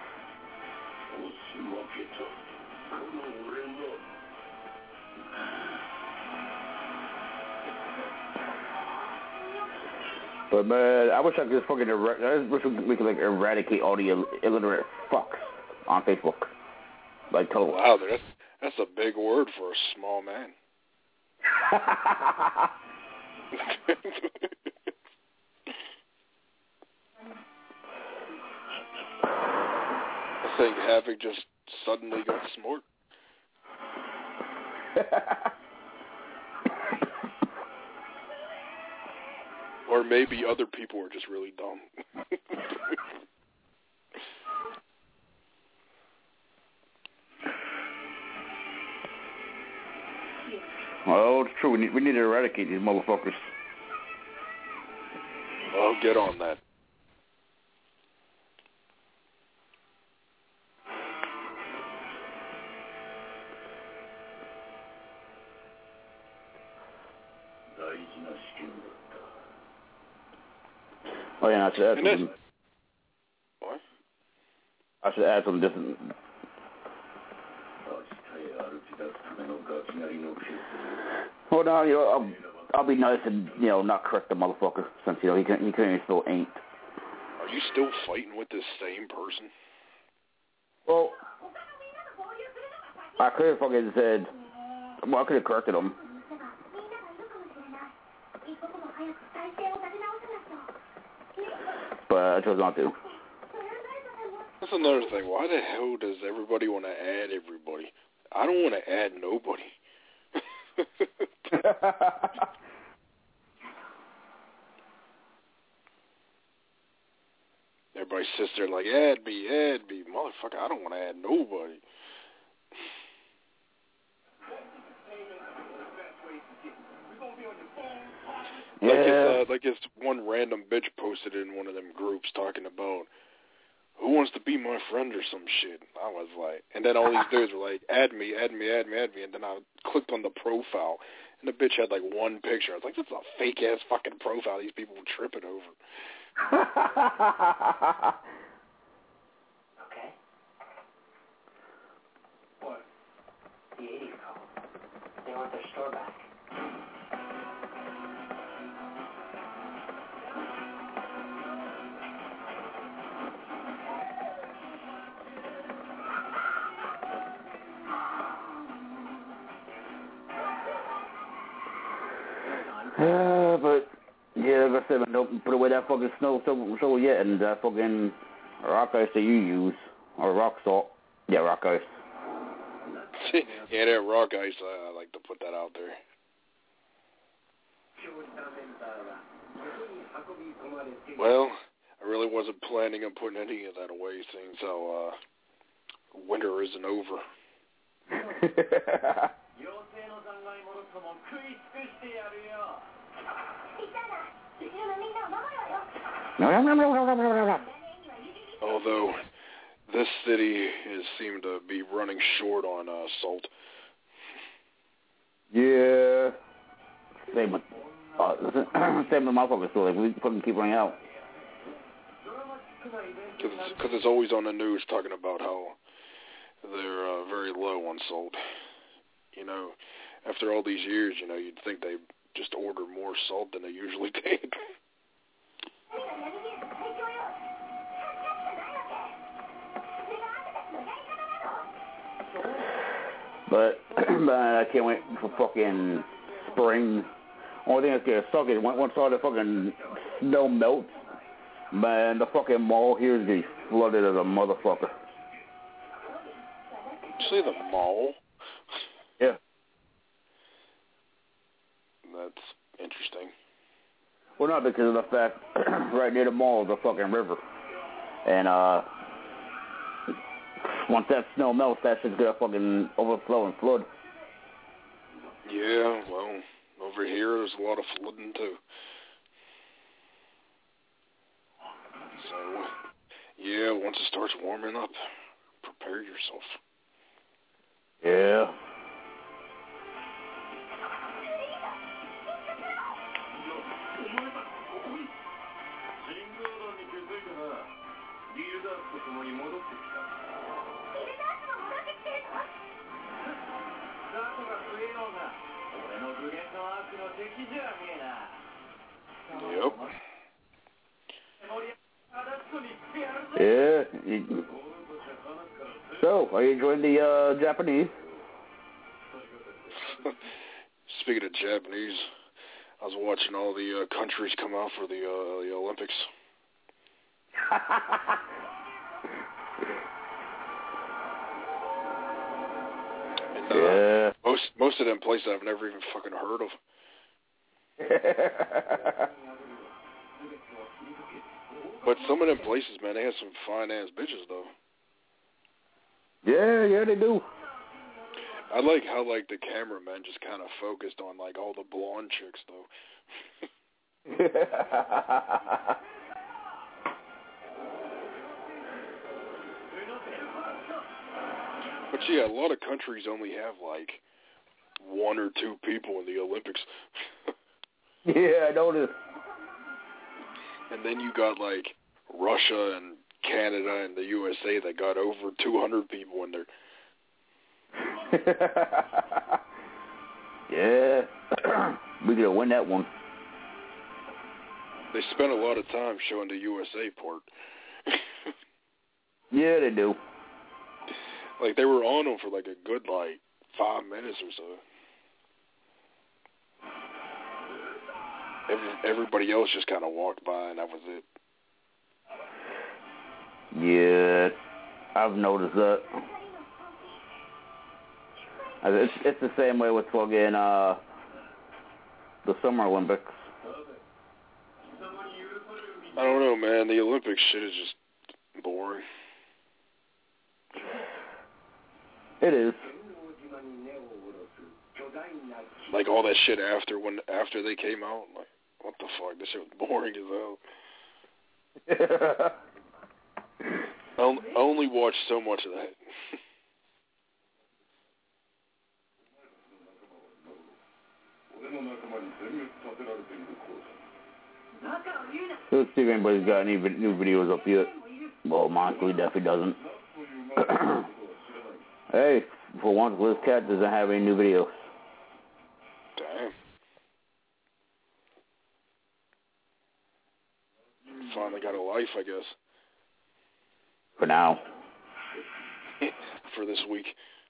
But man, I wish I could just fucking er- I just wish we could like eradicate all the Ill- illiterate fucks on Facebook. Like total.
Wow, that's that's a big word for a small man. I think Havoc just suddenly got smart. Or maybe other people are just really dumb.
Well, it's true. We need, we need to eradicate these motherfuckers.
I'll get on that.
Oh yeah, I should add
And
something.
What?
I should add some different. Well, no, you know, I'll, I'll be nice and you know not correct the motherfucker since you know he can't he can't even spell ain't.
Are you still fighting with this same person?
Well, I could have fucking said, well, I could have corrected him. But I chose not to.
That's another thing. Why the hell does everybody want to add everybody? I don't want to add nobody. Everybody sits there like, add me, add me. Motherfucker, I don't want to add nobody.
Yeah.
Like it's, uh, like it's one random bitch posted in one of them groups talking about who wants to be my friend or some shit. I was like, and then all these dudes were like, add me, add me, add me, add me. And then I clicked on the profile, and the bitch had like one picture. I was like, that's a fake ass fucking profile these people were tripping over.
Okay. What? The eighties called. They want their store back.
Uh, but yeah, like I said, man, don't put away that fucking snow so so yet, and that fucking rock ice that you use or rock salt. Yeah, rock ice.
Yeah, that rock ice. I, I like to put that out there. Well, I really wasn't planning on putting any of that away, since how uh, winter isn't over. Although this city is seemed to be running short on uh, salt.
Yeah. Same with uh, same with my fucking store. Like we fucking keep running out.
Because it's, it's always on the news talking about how they're uh, very low on salt. You know, after all these years, you know, you'd think they just order more salt than they usually take.
But man, I can't wait for fucking spring. Only thing that's gonna suck is once all the fucking snow melts, man, the fucking mall here is gonna be flooded as a motherfucker.
See the mall?
Yeah.
That's interesting.
Well, not because of the fact right near the mall is a fucking river, and uh, once that snow melts, that shit's gonna fucking overflow and flood.
Yeah, well, over here there's a lot of flooding too. So, yeah, once it starts warming up, prepare yourself.
Yeah.
Yep.
Yeah. So, are you enjoying the uh, Japanese?
Speaking of Japanese, I was watching all the uh, countries come out for the uh, the Olympics. and, uh,
yeah.
Most most of them places I've never even fucking heard of. But some of them places, man, they have some fine ass bitches though.
Yeah, yeah, they do.
I like how like the cameraman just kind of focused on like all the blonde chicks though. But yeah, a lot of countries only have like one or two people in the Olympics.
Yeah, I noticed.
And then you got, like, Russia and Canada and the U S A that got over two hundred people in there.
Yeah. We could win that one.
They spent a lot of time showing the U S A part.
Yeah, they do.
Like, they were on them for, like, a good, like, five minutes or so. Every, everybody else just kind of walked by, and that was it.
Yeah, I've noticed that. It's, it's the same way with fucking, uh, the Summer Olympics.
I don't know, man. The Olympics shit is just boring.
It is.
Like, all that shit after when after they came out, like, what the fuck? This shit was boring as hell. I on- I only watched so much of that.
Let's see if anybody's got any vid- new videos up yet. Well, Monthly definitely doesn't. Hey, for once, Liz Cat doesn't have any new videos.
Damn. Finally got a life, I guess.
For now.
For this week.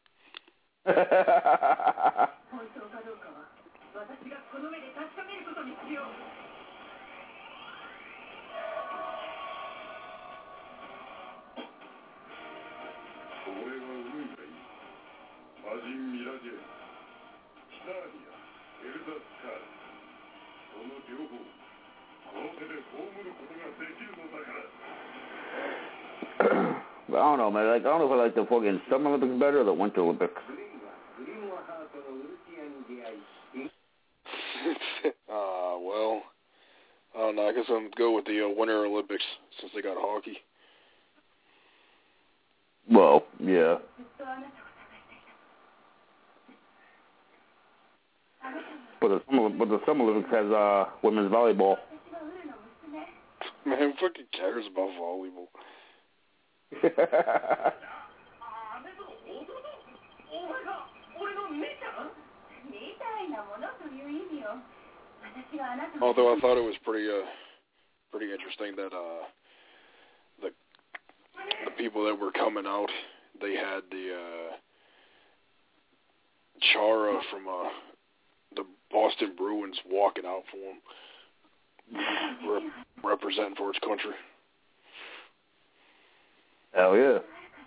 But I don't know, man. Like, I don't know if I like the fucking Summer Olympics better or the Winter Olympics.
uh, well, I don't know. I guess I'm go with the uh, Winter Olympics since they got hockey.
Well, yeah. But the Summer, but the Summer Olympics has uh, women's volleyball.
Man, who fucking cares about volleyball? Although I thought it was pretty, uh, pretty interesting that uh, the the people that were coming out, they had the uh, Chara from uh, the Boston Bruins walking out for them, rep- representing for its country.
Hell yeah.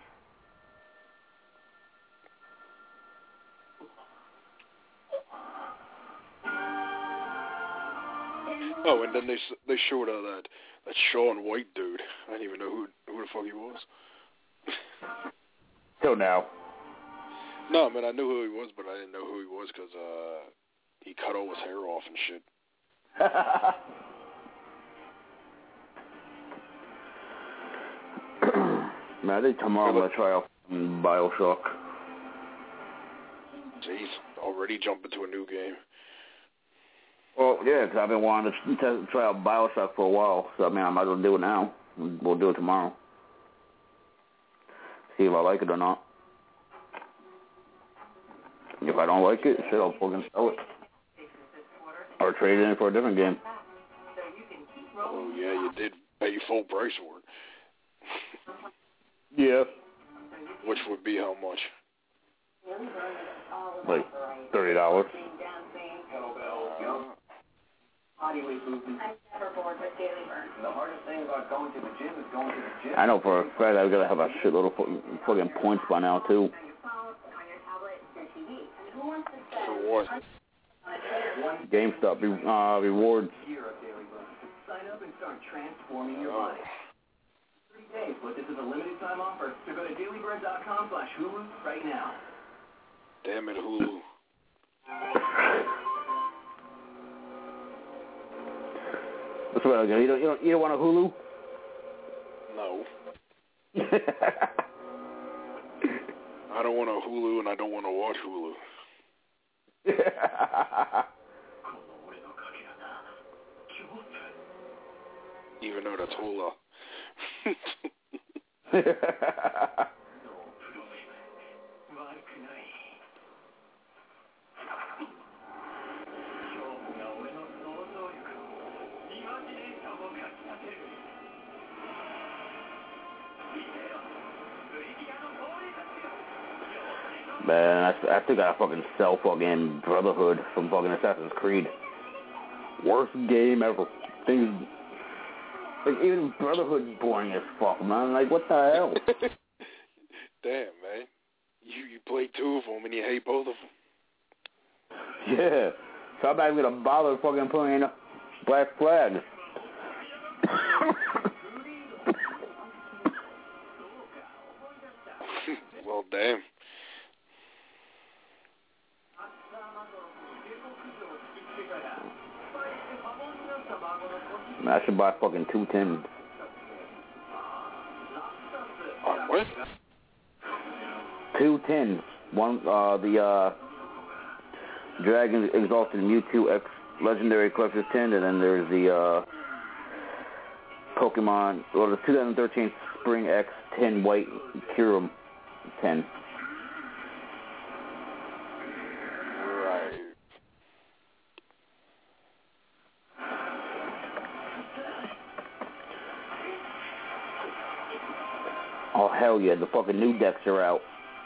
Oh, and then they they showed uh, that that Shaun White dude. I didn't even know who who the fuck he was.
Till now.
No, I mean I knew who he was, but I didn't know who he was because uh, he cut all his hair off and shit.
Man, I think tomorrow I'm gonna try out BioShock.
Jeez, already jumping to a new game.
Well, yeah, because I've been wanting to t- try out BioShock for a while, so I mean I might as well do it now. We'll do it tomorrow. See if I like it or not. If I don't like it, shit, I'll fucking sell it. Or trade it in for a different game.
Oh, yeah, you did pay full price for it.
Yeah.
Which would be how much?
Like thirty dollars. I know for a fact I've got to have a shitload of fucking points by now too.
For what?
GameStop uh, rewards.
Sign up and start transforming your life. thirty days, but this is a limited time offer. So go to dailybird dot com slash Hulu right now.
Damn it, Hulu.
What's the matter? You don't, you don't, you don't want a Hulu?
No. I don't want a Hulu, and I don't want to watch Hulu. even though that's hula.
Man, I, I think I fucking sell fucking Brotherhood from fucking Assassin's Creed. Worst game ever. Things, like, even Brotherhood's boring as fuck, man. Like, what the hell?
Damn, man. You you play two of them and you hate both of them.
Yeah. So I'm not even gonna bother fucking playing Black Flag.
Well, damn.
Man, I should buy fucking two tins.
On what?
Two tins. One, uh, the, uh, Dragon Exalted Mewtwo X Legendary Collector's tin, and then there's the, uh, Pokemon, well, the twenty thirteen Spring X tin White Kyurem tin.
Right.
Oh, hell yeah, the fucking new decks are out.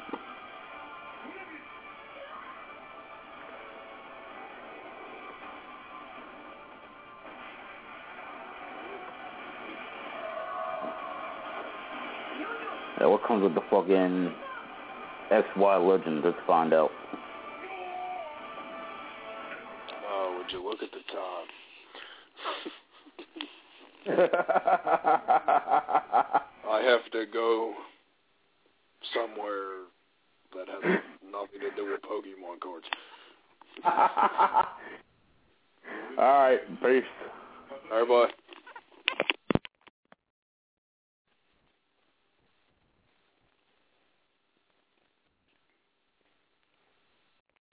Yeah, what comes with the fucking X Y Legend? Let's find out.
Oh, would you look at the time? I have to go somewhere that has nothing to do with Pokemon cards.
All right, peace.
All right, bye.